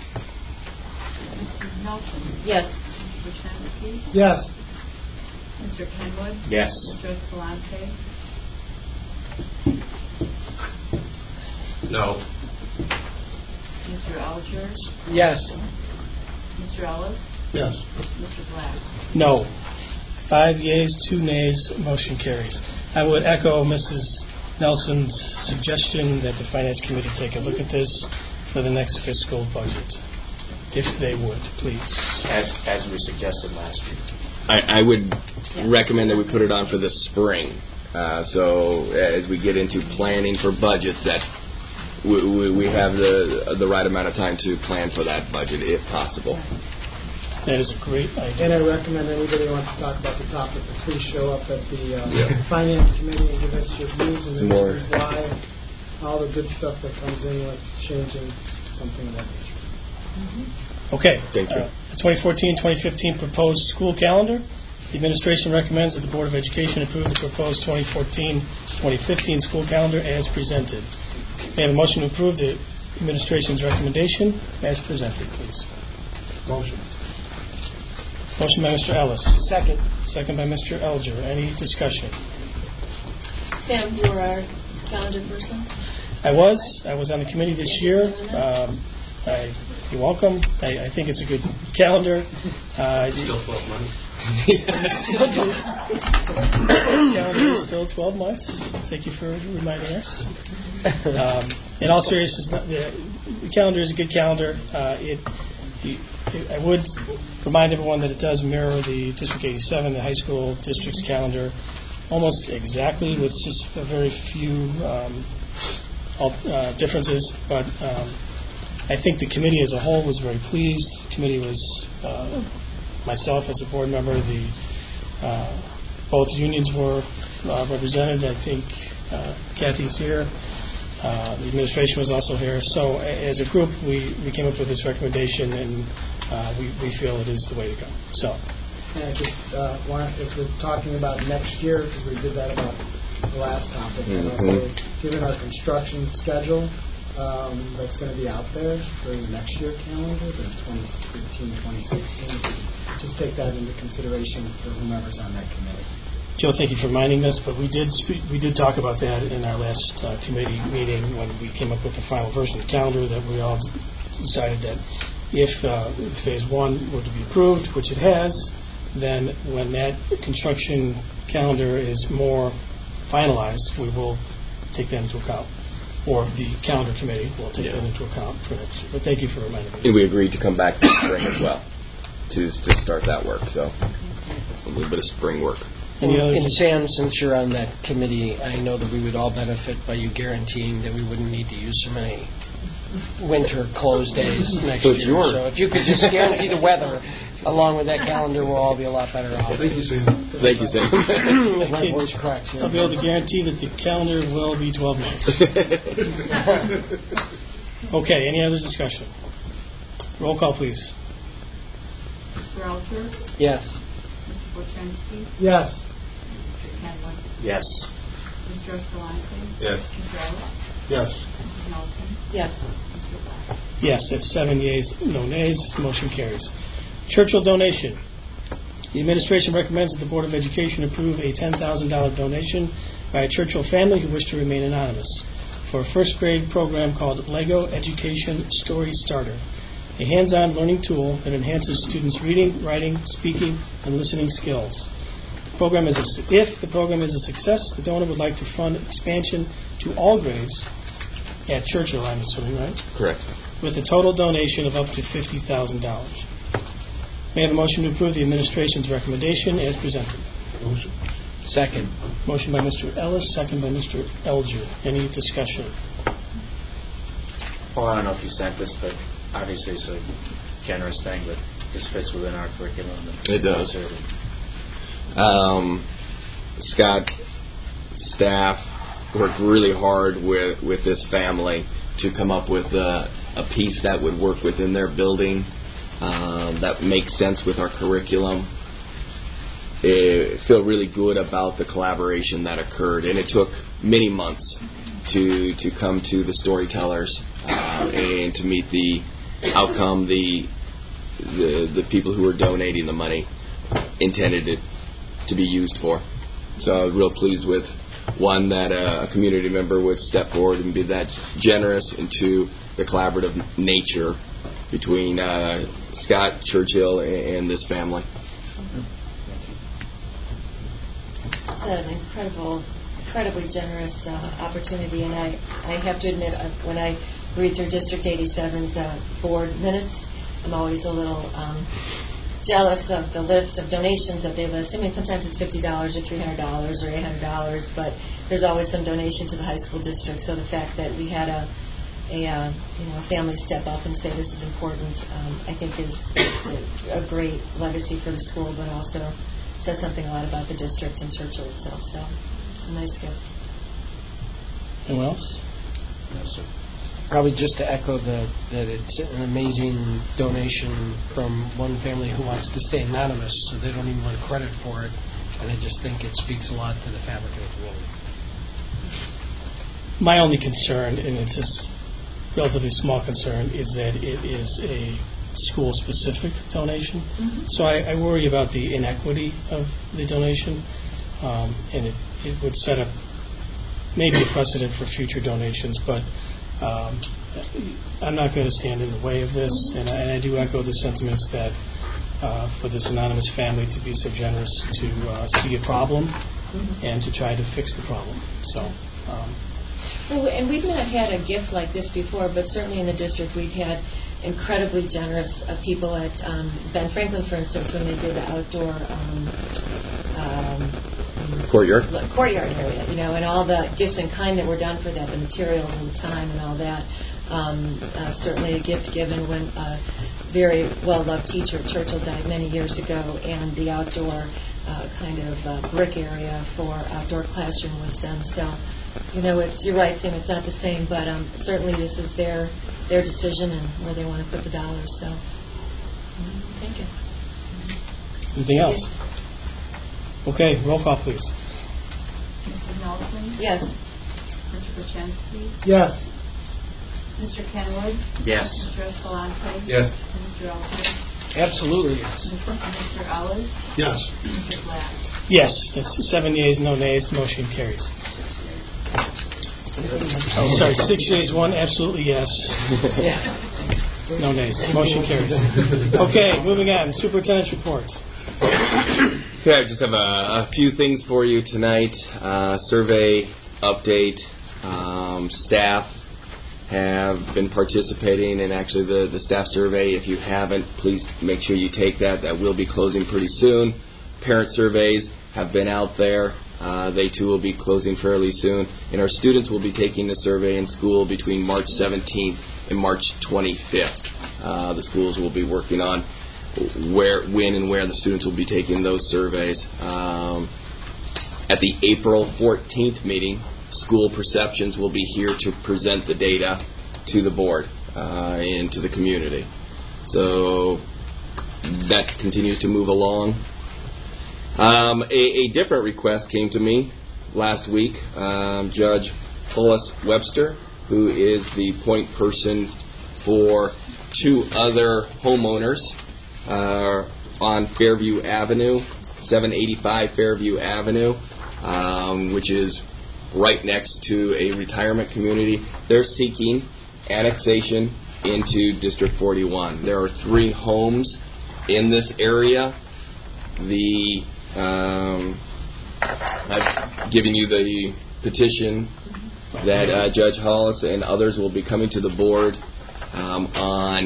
Mrs. Nelson? Yes. Mr. Bochenski? Yes. Mr. Kenwood? Yes. Mr. Escalante? No. Mr. Alger? Yes. Mr. Ellis? Yes. Mr. Black? No. 5 yeas, 2 nays, motion carries. I would echo Mrs. Nelson's suggestion that the Finance Committee take a look at this for the next fiscal budget, if they would, please. As we suggested last year. I would recommend that we put it on for the spring. So as we get into planning for budgets, that we have the right amount of time to plan for that budget, if possible. That is a great idea. And I recommend anybody who wants to talk about the topic to please show up at the Finance Committee and give us your views and the reasons why, all the good stuff that comes in with changing something of that nature. Okay. Thank you. The 2014-2015 proposed school calendar. The administration recommends that the Board of Education approve the proposed 2014-2015 school calendar as presented. May I have a motion to approve the administration's recommendation as presented, please? Motion. Motion by Mr. Ellis. Second. Second by Mr. Elger. Any discussion? Sam, you were our calendar person? I was on the committee this year. You're welcome. I think it's a good calendar. Still 12 months. Calendar is still 12 months. Thank you for reminding us. In all seriousness, the calendar is a good calendar. I would remind everyone that it does mirror the District 87, the high school district's calendar, almost exactly, with just a very few differences. But I think the committee as a whole was very pleased. The committee was myself as a board member. Both unions were represented. I think Kathy's here. The administration was also here. So as a group, we came up with this recommendation, and we feel it is the way to go. So. I just want, if we're talking about next year, because we did that about the last topic, and also given our construction schedule that's going to be out there for the next year calendar, the 2015-2016, just take that into consideration for whomever's on that committee. Joe, thank you for reminding us, but we did talk about that in our last committee meeting when we came up with the final version of the calendar, that we all decided that if Phase 1 were to be approved, which it has, then when that construction calendar is more finalized, we will take that into account, or the calendar committee will take that into account for next year. But thank you for reminding me. And we agreed to come back this spring as well to start that work. So a little bit of spring work. And Sam, since you're on that committee, I know that we would all benefit by you guaranteeing that we wouldn't need to use so many winter closed days next year. So if you could just guarantee the weather along with that calendar, we'll all be a lot better off. Thank you, Sam. Thank you, Sam. My voice cracks. I'll be able to guarantee that the calendar will be 12 months. Okay, any other discussion? Roll call, please. Mr. Alger? Yes. Mr. Wojciechowski? Yes. Mr. Kenlon? Yes. Mr. Escalante? Yes. Mr. Ellis? Yes. Mrs. Nelson? Yes. Mr. Black? Yes, that's 7 yeas, no nays. Motion carries. Churchill donation. The administration recommends that the Board of Education approve a $10,000 donation by a Churchill family who wish to remain anonymous for a first grade program called Lego Education Story Starter, a hands-on learning tool that enhances students' reading, writing, speaking, and listening skills. If the program is a success, the donor would like to fund expansion to all grades at Churchill, I'm assuming, right? Correct. With a total donation of up to $50,000. May I have a motion to approve the administration's recommendation as presented? Motion. Second. Motion by Mr. Ellis, second by Mr. Elger. Any discussion? Well, I don't know if you sent this, but obviously it's a generous thing, but this fits within our curriculum. It does. Scott, staff worked really hard with this family to come up with a piece that would work within their building, that makes sense with our curriculum. I feel really good about the collaboration that occurred, and it took many months to come to the storytellers and to meet the outcome the people who were donating the money intended it to be used for. So I was real pleased with, one, that a community member would step forward and be that generous, and two, the collaborative nature between Scott, Churchill, and this family. It's an incredibly generous opportunity, and I have to admit, when I read through District 87's board minutes, I'm always a little jealous of the list of donations that they list. I mean, sometimes it's $50 or $300 or $800, but there's always some donation to the high school district. So the fact that we had a family step up and say this is important, I think is a great legacy for the school, but also says something a lot about the district and Churchill itself. So it's a nice gift. Anyone else? No, sir. Probably just to echo that it's an amazing donation from one family who wants to stay anonymous, so they don't even want credit for it. And I just think it speaks a lot to the fabric of the community. My only concern, and it's a relatively small concern, is that it is a school-specific donation. So I worry about the inequity of the donation, and it would set up maybe a precedent for future donations, but I'm not going to stand in the way of this, and I do echo the sentiments that for this anonymous family to be so generous to see a problem and to try to fix the problem. So. Well, and we've not had a gift like this before, but certainly in the district we've had incredibly generous people at Ben Franklin, for instance, when they did the outdoor courtyard area, and all the gifts in kind that were done for that, the materials and the time and all that. Certainly a gift given when a very well-loved teacher at Churchill died many years ago, and the outdoor brick area for outdoor classroom was done. So, you're right, Sam, it's not the same, but certainly this is their decision and where they want to put the dollars. So, thank you. Anything else? Okay, roll call, please. Mrs. Nelson? Yes. Mr. Buchansky? Yes. Mr. Kenwood? Yes. Mr. Escalante? Yes. Mr. Elkins? Absolutely yes. Mr. Ellis? Yes. Mr. Black? Yes, it's 7 yeas, no nays. The motion carries. 6 yeas, 1 absolutely yes. No nays. Motion carries. Okay, moving on. Superintendent's report. Okay, I just have a few things for you tonight. Survey update. Staff have been participating in actually the staff survey. If you haven't, please make sure you take that. That will be closing pretty soon. Parent surveys have been out there. They too will be closing fairly soon. And our students will be taking the survey in school between March 17th and March 25th. The schools will be working on when and where the students will be taking those surveys. At the April 14th meeting, School Perceptions will be here to present the data to the board and to the community. So that continues to move along. A different request came to me last week. Judge Hollis Webster, who is the point person for 2 other homeowners on Fairview Avenue, 785 Fairview Avenue, which is right next to a retirement community. They're seeking annexation into District 41. There are 3 homes in this area. I've given you the petition that Judge Hollis and others will be coming to the board on,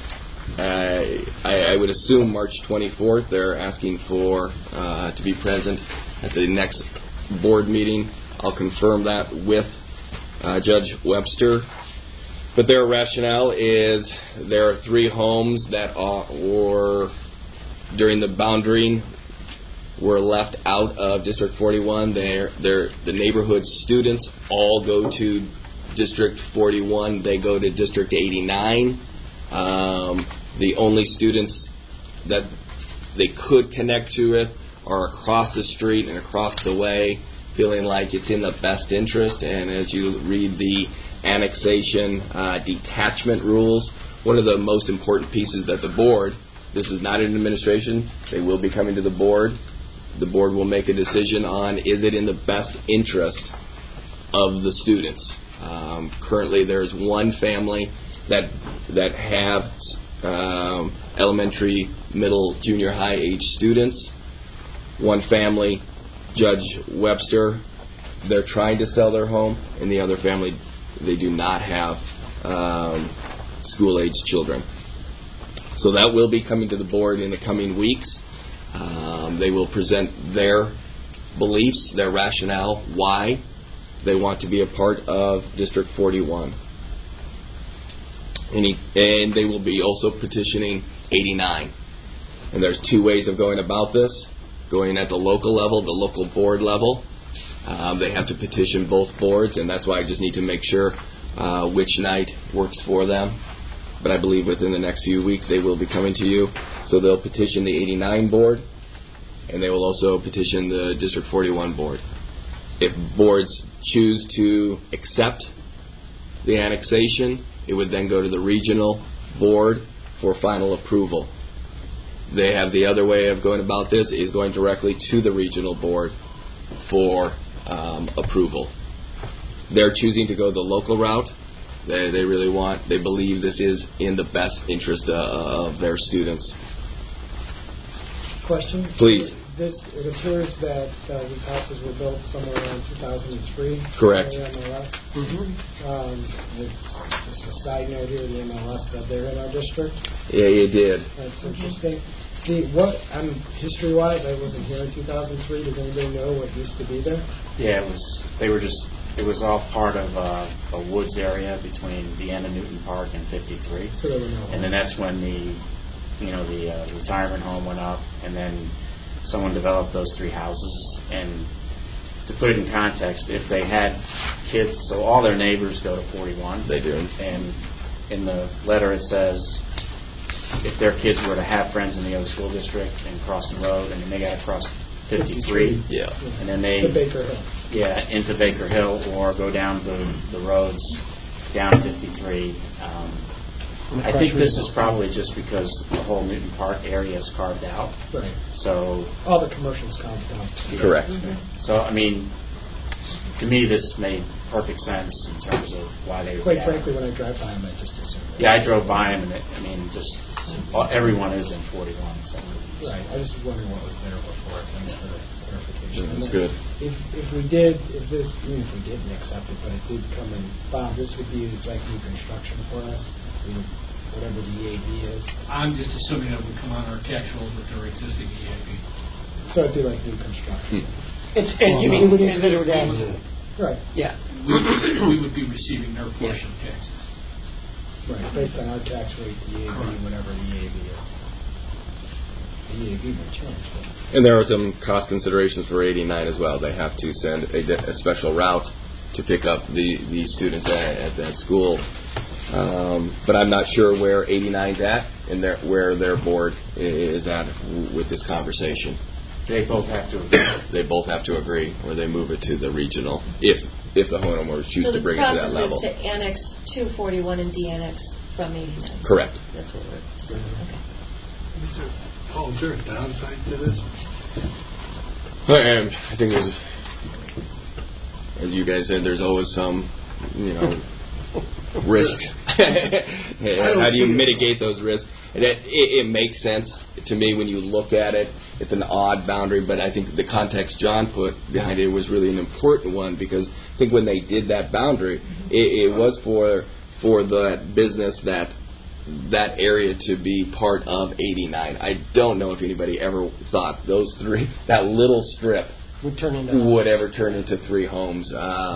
I would assume, March 24th. They're asking for to be present at the next board meeting. I'll confirm that with Judge Webster. But their rationale is there are 3 homes that were, during the boundary, were left out of District 41. The neighborhood students all go to District 41. They go to District 89. The only students that they could connect to it are across the street and across the way, feeling like it's in the best interest. And as you read the annexation detachment rules, one of the most important pieces that the board, this is not an administration, they will be coming to the board. The board will make a decision on, is it in the best interest of the students. Currently there's 1 family that have elementary, middle, junior high age students. 1 family, Judge Webster, they're trying to sell their home, and the other family, they do not have school-age children. So that will be coming to the board in the coming weeks. They will present their beliefs, their rationale, why they want to be a part of District 41. And they will be also petitioning 89. And there's 2 ways of going about this. Going at the local level, the local board level. They have to petition both boards, and that's why I just need to make sure which night works for them. But I believe within the next few weeks they will be coming to you. So they'll petition the 89 board, and they will also petition the District 41 board. If boards choose to accept the annexation, it would then go to the regional board for final approval. They have the other way of going about this is going directly to the regional board for approval. They're choosing to go the local route. They really they believe this is in the best interest of their students. Question? Please. It appears that these houses were built somewhere around 2003. Correct. The MLS. It's just a side note here. The MLS said they're in our district. Yeah, you did. That's interesting. History-wise, I wasn't here in 2003. Does anybody know what used to be there? Yeah, it was all part of a woods area between Vienna Newton Park and 53. So there were no homes. And then that's when the retirement home went up, and then someone developed those 3 houses. And to put it in context, if they had kids, so all their neighbors go to 41. They do. And in the letter it says, if their kids were to have friends in the other school district and cross the road, and then they got to cross 53. Yeah. And then they... To Baker Hill. Yeah, into Baker Hill, or go down the roads down 53. I think this is probably just because the whole Newton Park area is carved out. Right. So all the commercials carved out. Yeah. Correct. So, I mean, to me, this made perfect sense in terms of why they would. Quite frankly, when I drive by them, I just assume. Yeah, I drove by them, and everyone is in 41. So. Right. I was just wondering what was there before. Thanks for the clarification. Yeah, that's good. If we didn't accept it, but it did come in, Bob, this would be like new construction for us. Whatever the EAB is. I'm just assuming it would come on our tax rolls with their existing EAB. So it'd be like new construction. You mean we consider that? Right. Yeah. We would be receiving their portion of taxes. Right. Based on our tax rate, the EAB, whatever the EAB is. The EAB will change. And there are some cost considerations for 89 as well. They have to send a special route to pick up the students at that school. But I'm not sure where 89's at and where their board is at with this conversation. They both have to agree. They both have to agree, or they move it to the regional if the homeowners choose to bring it to that level. So the process is to annex 241 and de-annex from 89. Correct. That's what we're saying. Okay. Is there a downside to this? I think there's, as you guys said, there's always some, risks. How do you mitigate those risks? It makes sense to me when you look at it. It's an odd boundary, but I think the context John put behind it was really an important one, because I think when they did that boundary, it was for the business that area to be part of 89. I don't know if anybody ever thought those 3, that little strip would ever turn into 3 homes.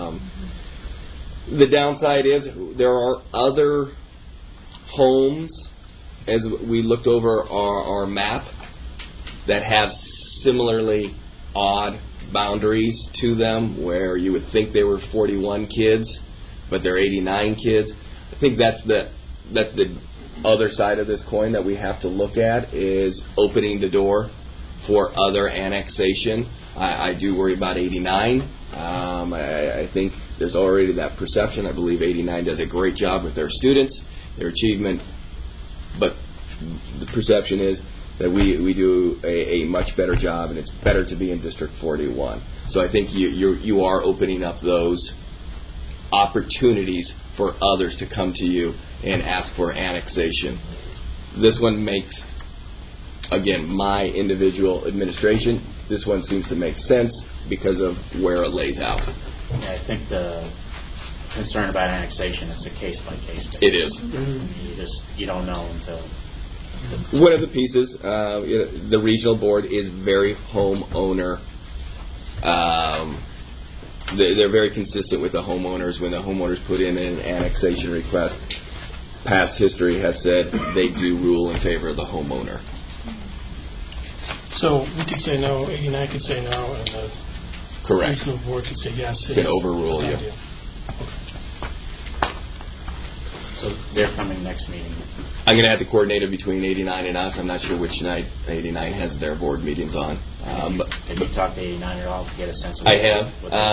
The downside is there are other homes, as we looked over our map, that have similarly odd boundaries to them, where you would think they were 41 kids, but they're 89 kids. I think that's the other side of this coin that we have to look at, is opening the door for other annexation. I do worry about 89. I think there's already that perception. I believe 89 does a great job with their students, their achievement, but the perception is that we do a much better job, and it's better to be in District 41. So I think you are opening up those opportunities for others to come to you and ask for annexation. This one makes, again, my individual administration, this one seems to make sense because of where it lays out. Yeah, I think the concern about annexation, it's a case-by-case basis. It is. You don't know until... One of the pieces, the regional board is very homeowner. They're very consistent with the homeowners. When the homeowners put in an annexation request, past history has said they do rule in favor of the homeowner. So we could say no, 89 could say no, and the Correct. regional board could say yes. Can overrule you. So they're coming next meeting. I'm going to have to coordinate it between 89 and us. I'm not sure which night 89 has their board meetings on. Have you talked to 89 at all to get a sense of I have.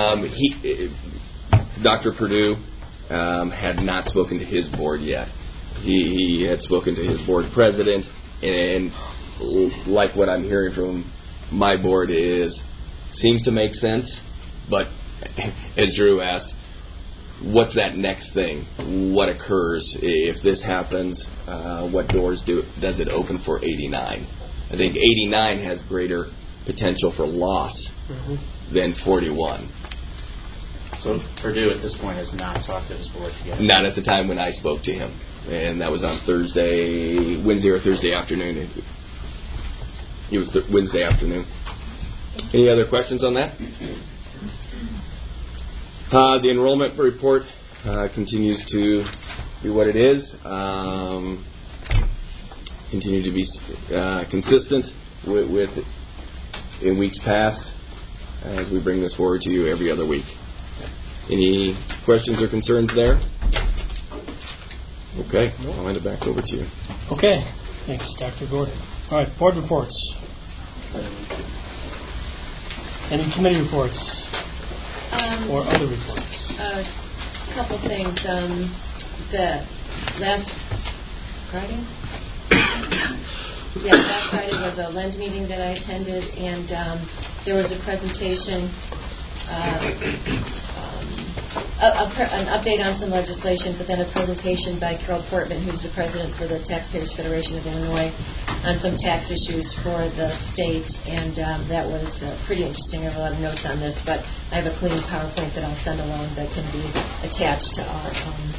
Dr. Perdue had not spoken to his board yet. He had spoken to his board president, and like what I'm hearing from my board seems to make sense, but as Drew asked, what's that next thing? What occurs if this happens? What doors does it open for 89? I think 89 has greater potential for loss than 41. So Purdue at this point has not talked to his board together? Not at the time when I spoke to him. And that was on Wednesday or Thursday afternoon. It was Wednesday afternoon. Any other questions on that? The enrollment report continues to be what it is. Continue to be consistent with in weeks past as we bring this forward to you every other week. Any questions or concerns there? Okay, I'll hand it back over to you. Okay, thanks, Dr. Gordon. All right, board reports. Any committee reports or other reports? A couple things. The last Friday? Last Friday was a LEND meeting that I attended, and there was a presentation, an update on some legislation, but then a presentation by Carol Portman, who's the president for the Taxpayers Federation of Illinois, on some tax issues for the state, and that was pretty interesting. I have a lot of notes on this, but I have a clean PowerPoint that I'll send along that can be attached to our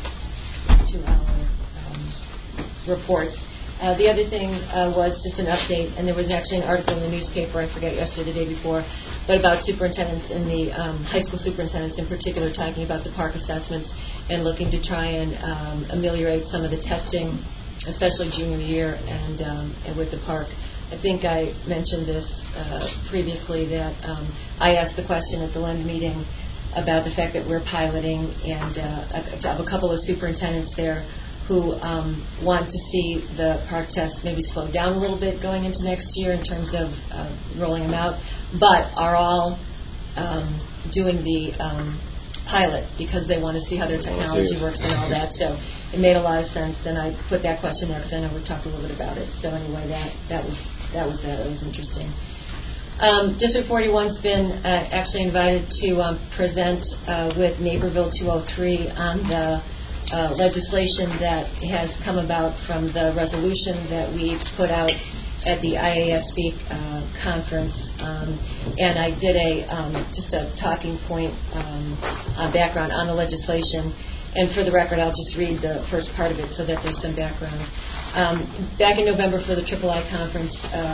reports. The other thing was just an update, and there was actually an article in the newspaper, I forget, yesterday, the day before, but about superintendents in the high school superintendents in particular talking about the park assessments and looking to try and ameliorate some of the testing, especially junior year and with the park. I think I mentioned this previously that I asked the question at the LEND meeting about the fact that we're piloting and a couple of superintendents there who want to see the park test maybe slow down a little bit going into next year in terms of rolling them out, but are all doing the pilot because they want to see how their technology works and all that. So it made a lot of sense, and I put that question there because I know we've talked a little bit about it. So anyway, that was interesting. District 41's been actually invited to present with Naperville 203 on the legislation that has come about from the resolution that we put out at the IASB conference, and I did just a talking point background on the legislation. And for the record, I'll just read the first part of it so that there's some background. Back in November for the III conference,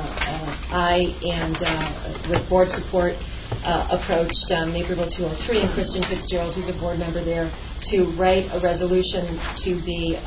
I and with board support approached Naperville 203 and Kristen Fitzgerald, who's a board member there, to write a resolution to be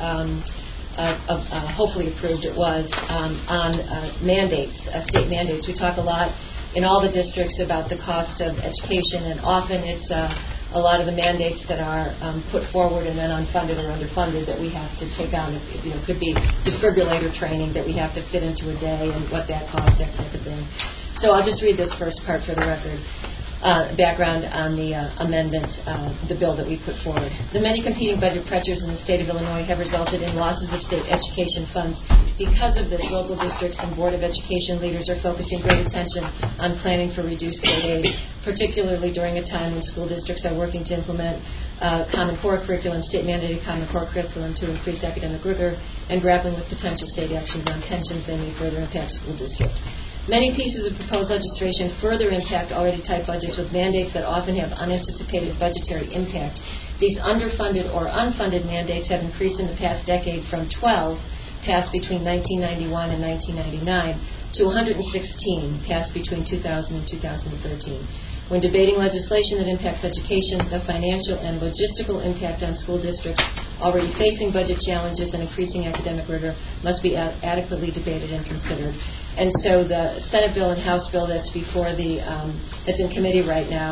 hopefully approved. It was on mandates, state mandates. We talk a lot in all the districts about the cost of education, and often it's a lot of the mandates that are put forward and then unfunded or underfunded that we have to take on. It could be defibrillator training that we have to fit into a day and what that costs, that type of thing. So I'll just read this first part for the record. Background on the amendment, the bill that we put forward. The many competing budget pressures in the state of Illinois have resulted in losses of state education funds. Because of this, local districts and Board of Education leaders are focusing great attention on planning for reduced state aid, particularly during a time when school districts are working to implement Common Core curriculum, state-mandated Common Core curriculum to increase academic rigor, and grappling with potential state actions on pensions that may further impact school district. Many pieces of proposed legislation further impact already tight budgets with mandates that often have unanticipated budgetary impact. These underfunded or unfunded mandates have increased in the past decade from 12 passed between 1991 and 1999 to 116 passed between 2000 and 2013. When debating legislation that impacts education, the financial and logistical impact on school districts already facing budget challenges and increasing academic rigor must be adequately debated and considered. And so the Senate bill and House bill that's before that's in committee right now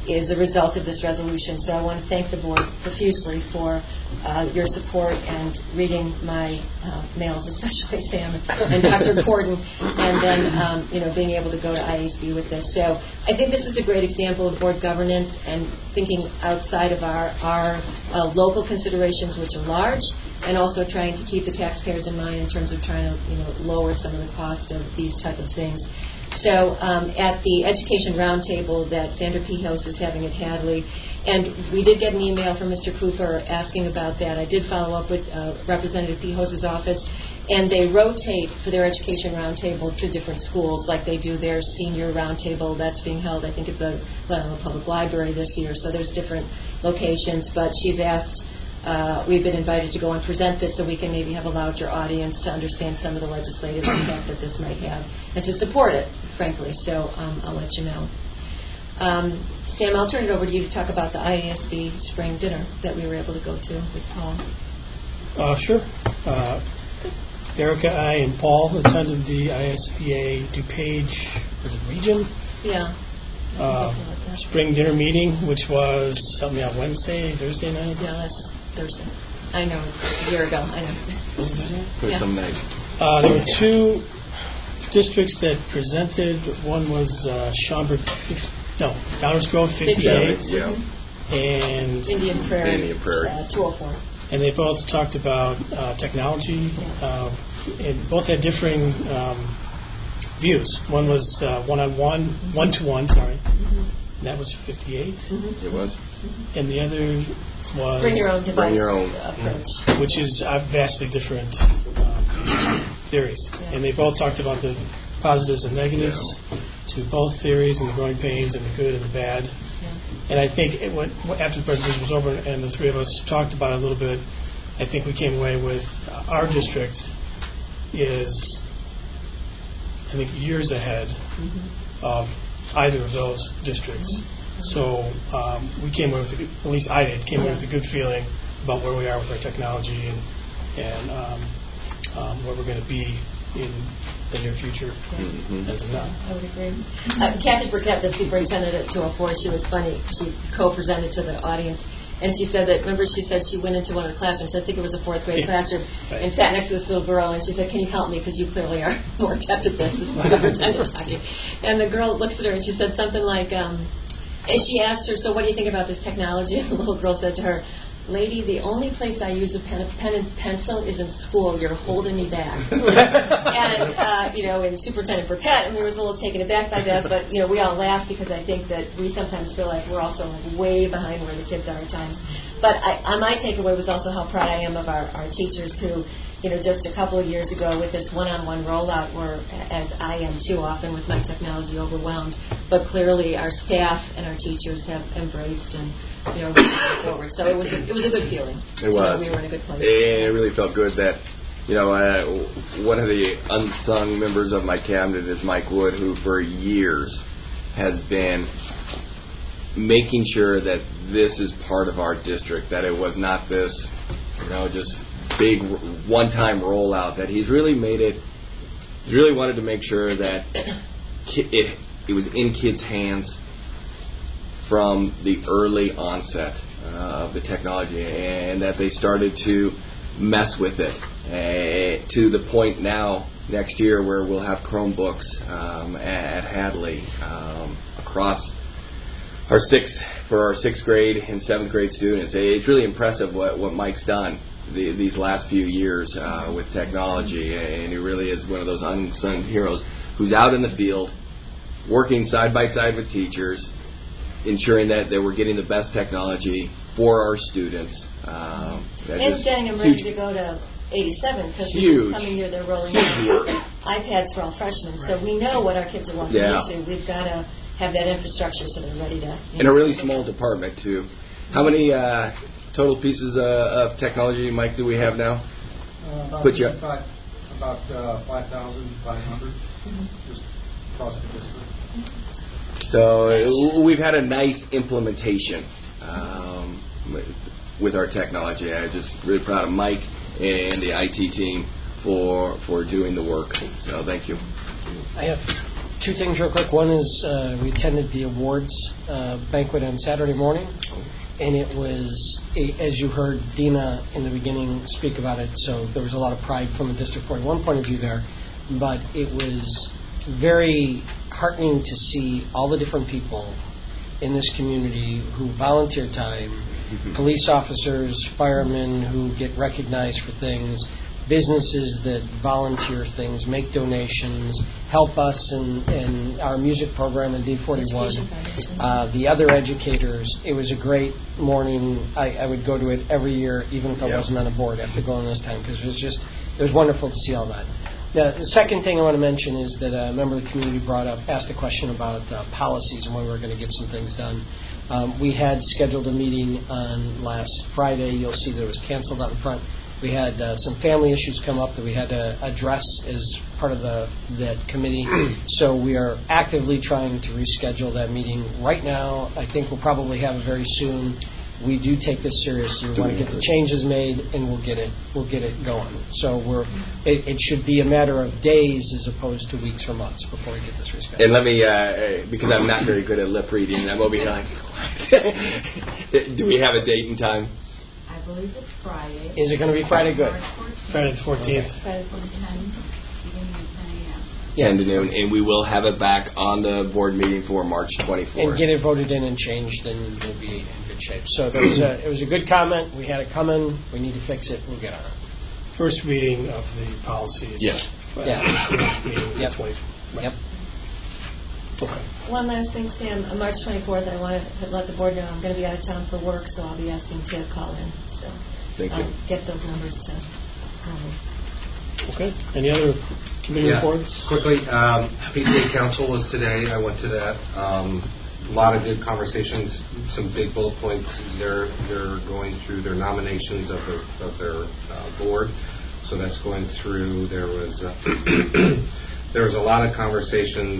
is a result of this resolution. So I want to thank the board profusely for your support and reading my mails, especially Sam and Dr. Gordon, and then being able to go to IASB with this. So I think this is a great example of board governance and thinking outside of our local considerations, which are large, and also trying to keep the taxpayers in mind in terms of trying to lower some of the cost of these type of things. So at the education roundtable that Sandra Pihos is having at Hadley, and we did get an email from Mr. Cooper asking about that. I did follow up with Representative Pihos' office, and they rotate for their education roundtable to different schools, like they do their senior roundtable that's being held, I think, at the Glen Ellyn Public Library this year. So there's different locations, but she's asked. We've been invited to go and present this so we can maybe have a larger audience to understand some of the legislative impact that this might have and to support it, frankly. So I'll let you know. Sam, I'll turn it over to you to talk about the IASB spring dinner that we were able to go to with Paul. Sure. Erica, I, and Paul attended the ISBA DuPage, was it region? Yeah. Spring dinner meeting, which was Thursday night? Yeah, that's Thursday. I know, a year ago. I know. Was it Thursday? For some night. There were two districts that presented. One was Downers Grove 58. Yeah. And Indian Prairie. 204. And they both talked about technology, and both had differing views. One was one-to-one, sorry. And that was 58. It was. And the other was Bring Your Own Device approach, which is vastly different theories. Yeah. And they both talked about the positives and negatives to both theories, and the growing pains and the good and the bad. Yeah. And I think after the presentation was over and the three of us talked about it a little bit, I think we came away with our district is, I think, years ahead of either of those districts. So we came away with, at least I did, came away with a good feeling about where we are with our technology and where we're going to be in the near future as of now. I would agree. Kathy Burkett, the superintendent at 204, she was funny. She co-presented to the audience. And she said that, remember, she said she went into one of the classrooms, I think it was a fourth grade classroom, and sat next to this little girl, and she said, "Can you help me? Because you clearly are more adept at this." This is the superintendent talking. And the girl looks at her, and she said something like, and she asked her, "So what do you think about this technology?" And the little girl said to her, "Lady, the only place I use a pen and pencil is in school. You're holding me back." And, and Superintendent Burkett, was a little taken aback by that, but, we all laughed because I think that we sometimes feel like we're also way behind where the kids are at times. But my takeaway was also how proud I am of our teachers who, just a couple of years ago with this one-on-one rollout were, as I am too often with my technology, overwhelmed. But clearly our staff and our teachers have embraced and, moving forward. So it was a good feeling. It was. We were in a good place. It really felt good that, one of the unsung members of my cabinet is Mike Wood, who for years has been making sure that this is part of our district, that it was not this, just big one-time rollout, that he's really made it, he really wanted to make sure that it was in kids' hands from the early onset of the technology, and that they started to mess with it to the point now next year where we'll have Chromebooks at Hadley across our sixth grade and seventh grade students. It's really impressive what Mike's done these last few years with technology, and he really is one of those unsung heroes who's out in the field working side by side with teachers, ensuring that we're getting the best technology for our students. And saying I'm ready to go to 87 because this coming year they're rolling out iPads for all freshmen. So we know what our kids are walking into. We've got to have that infrastructure so they're ready to. In a really small department too. How many total pieces of technology, Mike, do we have now? About 5,500 just across the district. So we've had a nice implementation with our technology. I'm just really proud of Mike and the IT team for doing the work. So thank you. I have Two things real quick. One is we attended the awards banquet on Saturday morning, and it was, as you heard Dina in the beginning speak about it, so there was a lot of pride from a District 41 point of view there, but it was very heartening to see all the different people in this community who volunteer time, police officers, firemen who get recognized for things, businesses that volunteer things, make donations, help us in our music program in D41. The other educators, it was a great morning. I would go to it every year, even if I wasn't on a board after going this time, because it was wonderful to see all that. The second thing I want to mention is that a member of the community asked a question about policies and when we were going to get some things done. We had scheduled a meeting on last Friday. You'll see that it was canceled out in front. We had some family issues come up that we had to address as part of that committee. So we are actively trying to reschedule that meeting. Right now, I think we'll probably have it very soon. We do take this seriously. We want to get the changes made, and we'll get it going. So it should be a matter of days as opposed to weeks or months before we get this rescheduled. And let me, because I'm not very good at lip reading, I'm over here like, what? Do we have a date and time? I believe it's Friday. Is it going to be Friday? Good. Friday the 14th. Friday the 14th, beginning at 10 a.m. 10 to noon, and we will have it back on the board meeting for March 24th. And get it voted in and changed, and we'll be in good shape. So it was a good comment. We had it coming. We need to fix it. We'll get on it. First reading of the policies. Yes. Next meeting, the 24th. Yep. Okay. One last thing, Sam. On March 24th, I wanted to let the board know I'm going to be out of town for work, so I'll be asking to call in. So Thank you. Get those numbers to Okay. Any other committee reports? Quickly, PTA Council was today. I went to that. A lot of good conversations, some big bullet points. They're going through their nominations of their board, so that's going through. There was a lot of conversations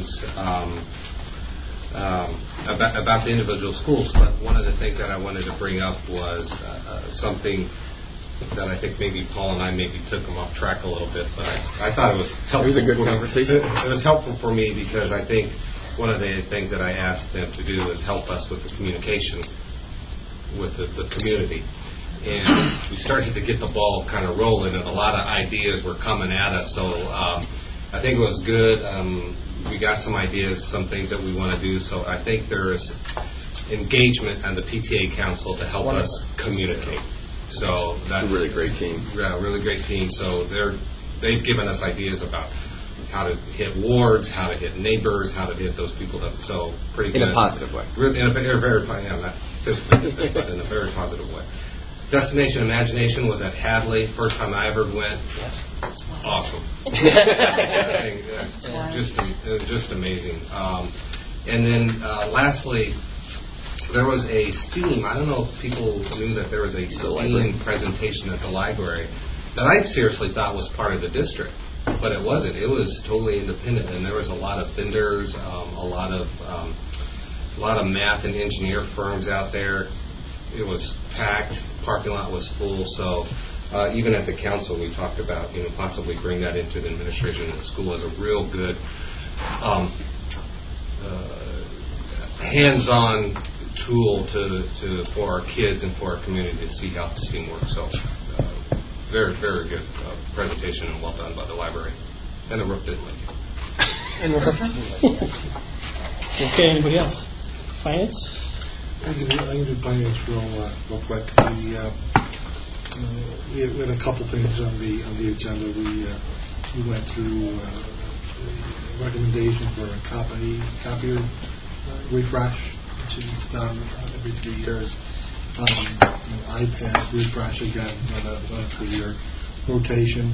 about the individual schools, but one of the things that I wanted to bring up was something that I think maybe Paul and I maybe took them off track a little bit, but I thought it was helpful. It was a good conversation. It was helpful for me because I think one of the things that I asked them to do is help us with the communication with the community. And we started to get the ball kind of rolling, and a lot of ideas were coming at us. So I think it was good. We got some ideas, some things that we want to do. So I think there is engagement on the PTA Council to help us communicate. So that's a really great team. Yeah, really great team. So they've given us ideas about how to hit wards, how to hit neighbors, how to hit those people. So pretty good. In a positive way. In a very, not physically, but in a very positive way. Destination Imagination was at Hadley. First time I ever went. Awesome. Just amazing. And then lastly, there was a STEAM. I don't know if people knew that there was a STEAM presentation at the library that I seriously thought was part of the district, but it wasn't. It was totally independent, and there was a lot of vendors, a lot of math and engineer firms out there. It was packed. The parking lot was full. So even at the council, we talked about possibly bring that into the administration of the school as a real good hands-on tool for our kids and for our community to see how STEAM works. So very, very good presentation and well done by the library. And the roof didn't leak. Okay, anybody else? Finance? I can do finance real quick. We had a couple things on the agenda. We went through the recommendation for a copier refresh, which is done every 3 years. iPad refresh again on a 3-year rotation.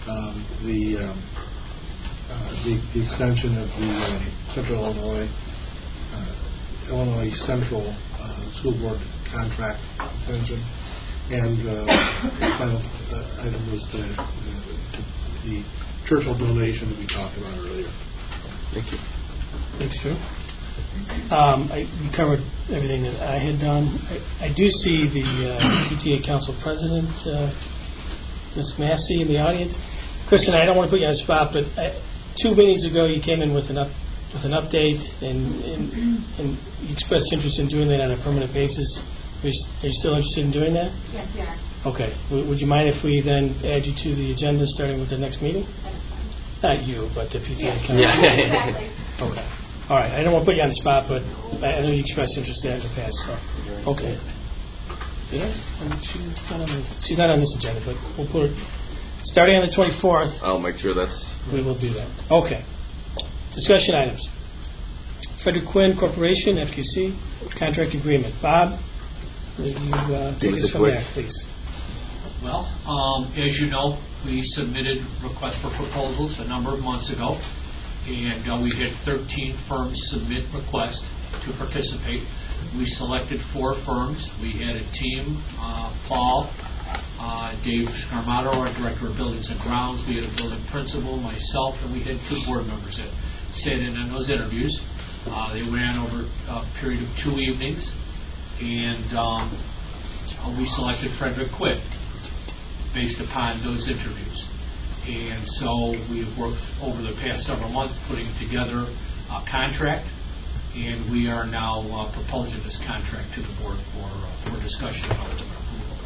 The extension of the Central Illinois Central School Board contract extension, and the final item was the Churchill donation that we talked about earlier. Thank you. Thanks, Joe. We covered everything that I had done. I do see the PTA Council President, Ms. Massey, in the audience. Kristen, I don't want to put you on the spot, but 2 meetings ago you came in with an with an update, and you expressed interest in doing that on a permanent basis. Are you still interested in doing that? Yes, we are. Okay. Would you mind if we then add you to the agenda starting with the next meeting? That's fine. Not you, but the PTA Yes. council. Exactly. Okay. All right. I don't want to put you on the spot, but I know you expressed interest in that in the past. So, okay. Yeah. She's not on this agenda, but we'll put her starting on the 24th. I'll make sure that's. We will do that. Okay. Discussion items. Frederick Quinn Corporation, FQC, contract agreement. Bob, will you take us from there, please? Well, as you know, we submitted requests for proposals a number of months ago, and we had 13 firms submit requests to participate. We selected 4 firms. We had a team, Paul, Dave Scarmato, our Director of Buildings and Grounds. We had a building principal, myself, and we had 2 board members that sat in on those interviews. They ran over a period of 2 evenings, and we selected Frederick Quinn based upon those interviews. And so we've worked over the past several months putting together a contract, and we are now proposing this contract to the board for discussion and ultimate approval.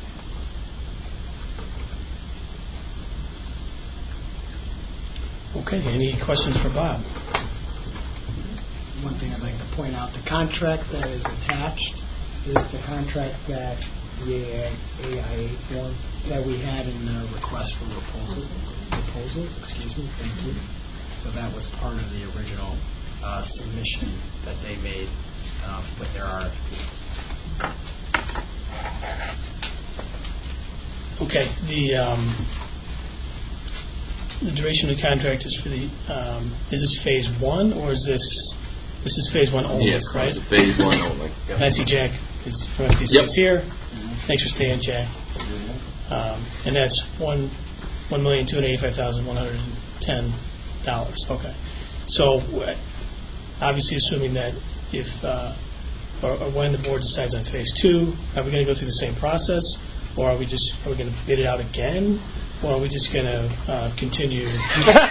Okay. Any questions for Bob? One thing I'd like to point out, the contract that is attached is the contract that the AIA form that we had in the request for proposals, excuse me, thank you. So that was part of the original submission that they made with their RFP. Okay. The duration of the contract is for the, is this phase 1 or is this is phase 1 only, yes, right? Yes, this is phase 1 only. And I see Jack is from FPC is here. Thanks for staying, Jack. And that's $1,285,110. Okay. So obviously assuming that if or when the board decides on phase 2, are we going to go through the same process, or are we going to bid it out again? Or are we just going to continue? The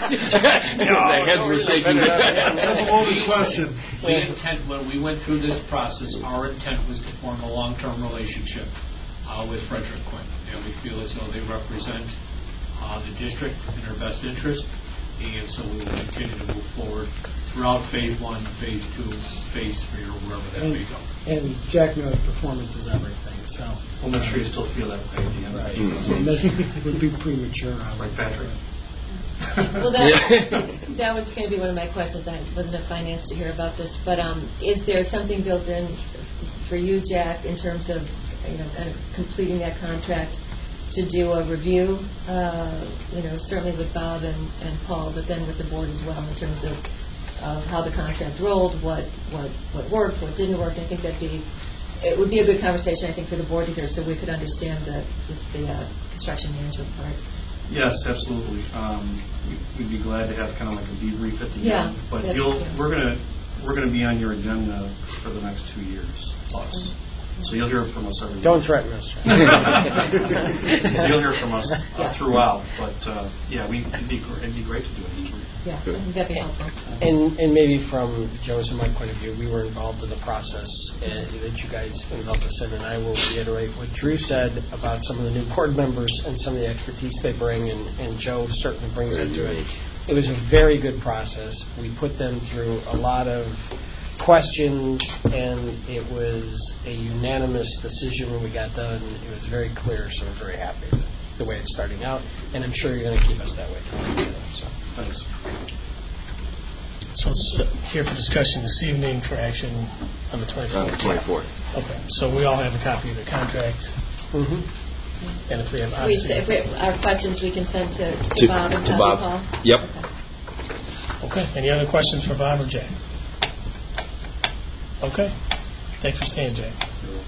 heads were shaking. That's a loaded question. When we went through this process, our intent was to form a long-term relationship with Frederick Quinn, and we feel as though they represent the district in our best interest, and so we will continue to move forward throughout phase 1, phase 2, phase 3, or wherever that may go. And Jack knows performance is everything, so We'll make sure you still feel that way at the end. right. And this would be premature. Right, Patrick. Well, that was going to be one of my questions. I wasn't at finance to hear about this, but is there something built in for you, Jack, in terms of kind of completing that contract to do a review? Certainly with Bob and Paul, but then with the board as well in terms of how the contract rolled, what worked, what didn't work. I think it would be a good conversation, I think, for the board to hear, so we could understand the construction management part. Yes, absolutely. We'd be glad to have kind of like a debrief at the end. But we're going to be on your agenda for the next 2 years plus. So you'll hear from us every Don't threaten us. So you'll hear from us throughout. But it'd be great to do a debrief. Yeah, I think that'd be helpful. And maybe from Joe's and my point of view, we were involved in the process that you guys involved us in, and I will reiterate what Drew said about some of the new board members and some of the expertise they bring, and Joe certainly brings into it. It was a very good process. We put them through a lot of questions, and it was a unanimous decision when we got done. It was very clear, so we're very happy with the way it's starting out, and I'm sure you're going to keep us that way. So. Thanks. So it's here for discussion this evening for action on the 24th. On the 24th. Okay. So we all have a copy of the contract. Mm-hmm. And if we have if we have our questions, we can send to Bob and Paul. Yep. Okay. Any other questions for Bob or Jack? Okay. Thanks for staying, Jack.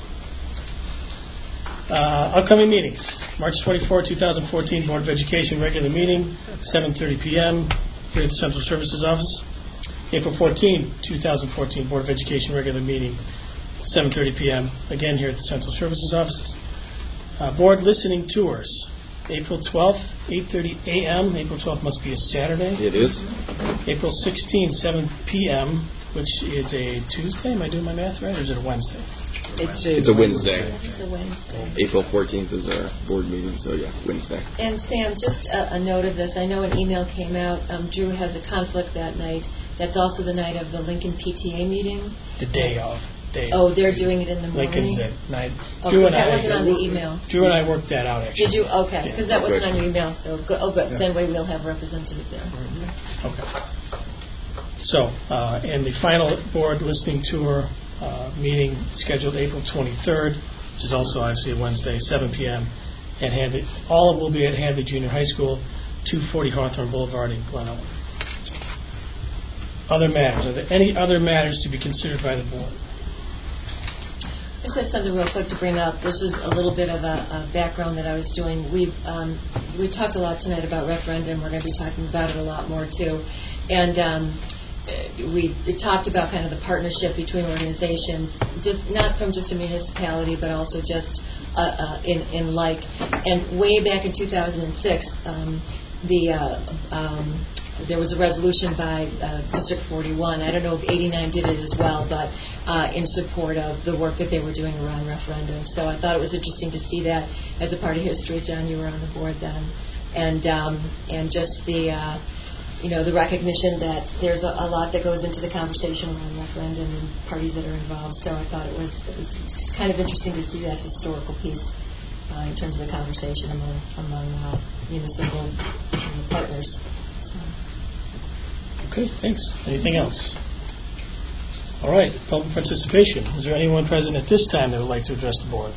Upcoming meetings. March 24, 2014, Board of Education regular meeting, 7:30 p.m. here at the Central Services Office. April 14, 2014, Board of Education regular meeting, 7:30 p.m. again here at the Central Services Offices. Board listening tours. April 12th, 8:30 a.m. April 12th must be a Saturday. It is. April 16th, 7 p.m., which is a Tuesday. Am I doing my math right, or is it a Wednesday? It's a Wednesday. It's a Wednesday. April 14th is our board meeting, so yeah, Wednesday. And Sam, just a note of this. I know an email came out. Drew has a conflict that night. That's also the night of the Lincoln PTA meeting. The day of. Oh, they're doing it in the morning? Lincoln's at night. Oh, Drew and that wasn't on the email. Drew and I worked that out, actually. Did you? Okay, because that wasn't on your email. So good. Oh, good. Yeah. Then we'll have a representative there. Okay. So, and the final board listening tour meeting scheduled April 23rd, which is also obviously a Wednesday, 7 p.m. at Hadley. All will be at Hadley Junior High School, 240 Hawthorne Boulevard in Glen Ellyn. Other matters. Are there any other matters to be considered by the board? I just have something real quick to bring up. This is a little bit of a background that I was doing. We talked a lot tonight about referendum. We're going to be talking about it a lot more too. And we talked about kind of the partnership between organizations, just not from just a municipality, but also just in like. And way back in 2006, there was a resolution by District 41. I don't know if 89 did it as well, but in support of the work that they were doing around referendum. So I thought it was interesting to see that as a part of history. John, you were on the board then, and just the the recognition that there's a lot that goes into the conversation around referendum and parties that are involved. So I thought it was just kind of interesting to see that historical piece in terms of the conversation among municipal partners. So. Okay, thanks. Anything else? All right, public participation. Is there anyone present at this time that would like to address the board?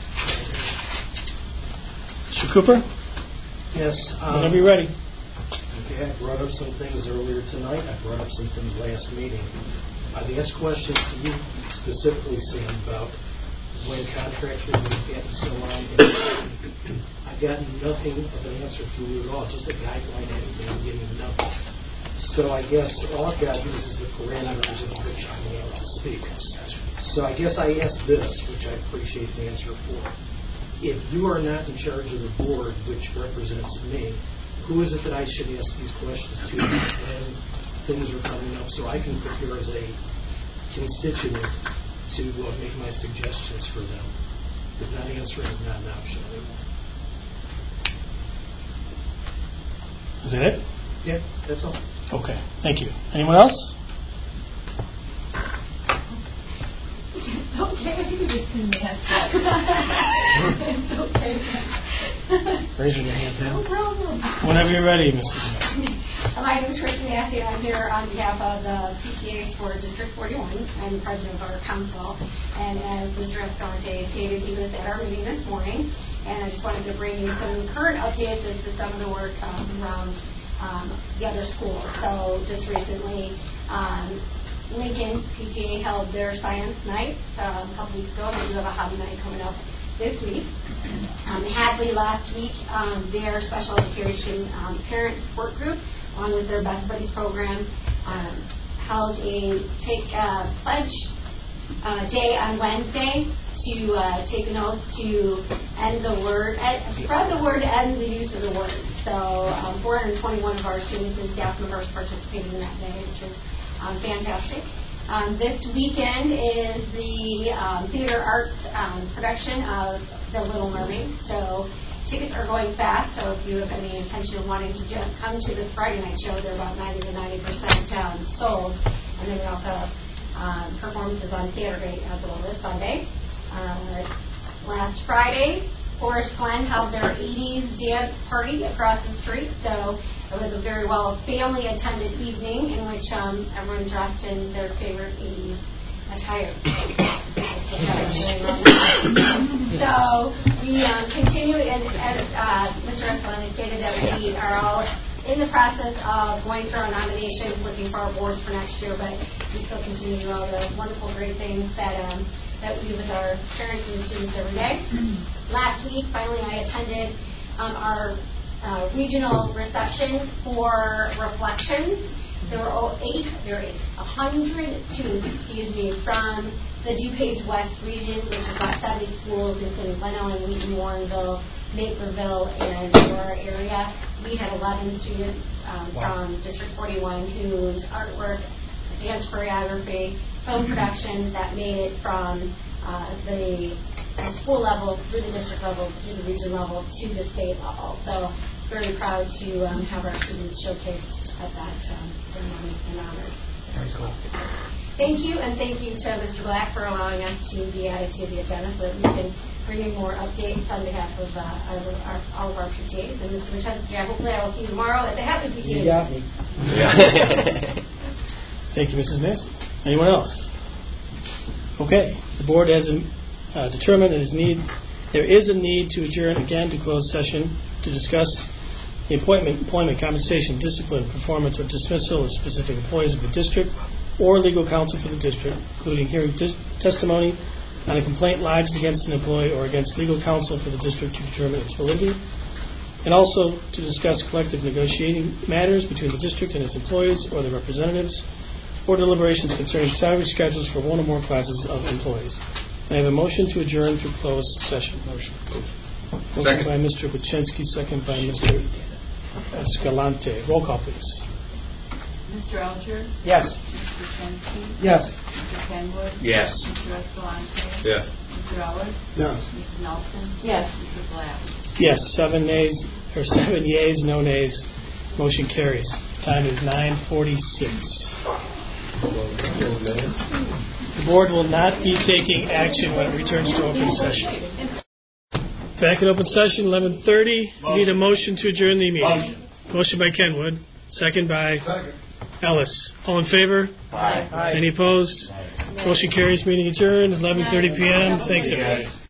Mr. Cooper? Yes. Whenever you're ready. Okay, I brought up some things earlier tonight. I brought up some things last meeting. I've asked questions to you specifically, Sam, about when contracts were going to get and so on. I've gotten nothing of an answer from you at all, just a guideline, anything. I'm getting nothing. So I guess all I've got is the parameters in which I'm able to speak. So I guess I asked this, which I appreciate the answer for. If you are not in charge of the board, which represents me, who is it that I should ask these questions to when things are coming up so I can prepare as a constituent to make my suggestions for them? Because not answering is not an option anymore. Is that it? Yeah, that's all. Okay, thank you. Anyone else? It's okay. You can ask that. It's okay. Raise your hand down. No problem. Whenever you're ready, Mrs. Smith. My name is Kristen Massey, and I'm here on behalf of the PTAs for District 41. I'm the president of our council. And as Mr. Escalante stated, he was at our meeting this morning. And I just wanted to bring you some current updates as to some of the work around the other schools. So just recently, Lincoln PTA held their science night a couple weeks ago, and they do have a hobby night coming up this week. Hadley last week, their special education parent support group, along with their Best Buddies program, held a pledge day on Wednesday to take an oath to spread the word, end the use of the word. So 421 of our students and staff members participated in that day, which is fantastic. This weekend is the theater arts production of The Little Mermaid. So tickets are going fast. So if you have any intention of wanting to just come to this Friday night show, they're about 90% sold. And then we also have performances on Saturday as well as Sunday. Last Friday, Forest Glen held their 80s dance party across the street. So it was a very well family-attended evening in which everyone dressed in their favorite 80s attire. So we continue, as Mr. Escalante stated, that we are all in the process of going through our nominations, looking for our boards for next year, but we still continue to do all the wonderful, great things that we do with our parents and students every day. Last week, finally, I attended our regional reception for Reflections. There were 100 students, from the DuPage West region, which is about 70 schools in Glen Ellyn, Wheaton, Warrenville, Naperville and your area. We had 11 students from District 41 whose artwork, dance choreography, film production that made it from the school level through the district level to the region level to the state level. So very proud to have our students showcased at that ceremony and honor. Very cool. Thank you, and thank you to Mr. Black for allowing us to be added to the agenda so that we can bring you more updates on behalf of all of our PTAs. And Mr. Wachowski, hopefully I will see you tomorrow at the Happy PTA. You got me. Thank you, Mrs. Massey. Anyone else? Okay. The board has determined there is a need to adjourn again to closed session to discuss the employment, compensation, discipline, performance, or dismissal of specific employees of the district or legal counsel for the district, including hearing testimony on a complaint lodged against an employee or against legal counsel for the district to determine its validity, and also to discuss collective negotiating matters between the district and its employees or their representatives, or deliberations concerning salary schedules for one or more classes of employees. I have a motion to adjourn to closed session. Motion by Mr. Wachensky, second by Mr. Escalante. Roll call, please. Mr. Alger? Yes. Mr. Wachensky? Yes. Mr. Kenwood? Yes. Mr. Escalante? Yes. Mr. Ellis? Yes. Mrs. Nelson? Yes. Mr. Black? Yes, 7 yeas, no nays. Motion carries. Time is 9:46. The board will not be taking action when it returns to open session. Back in open session, 11:30. We need a motion to adjourn the meeting. Motion by Kenwood, second by Ellis. All in favor? Aye. Any opposed? Motion carries. Meeting adjourned. 11:30 p.m. Thanks, everybody.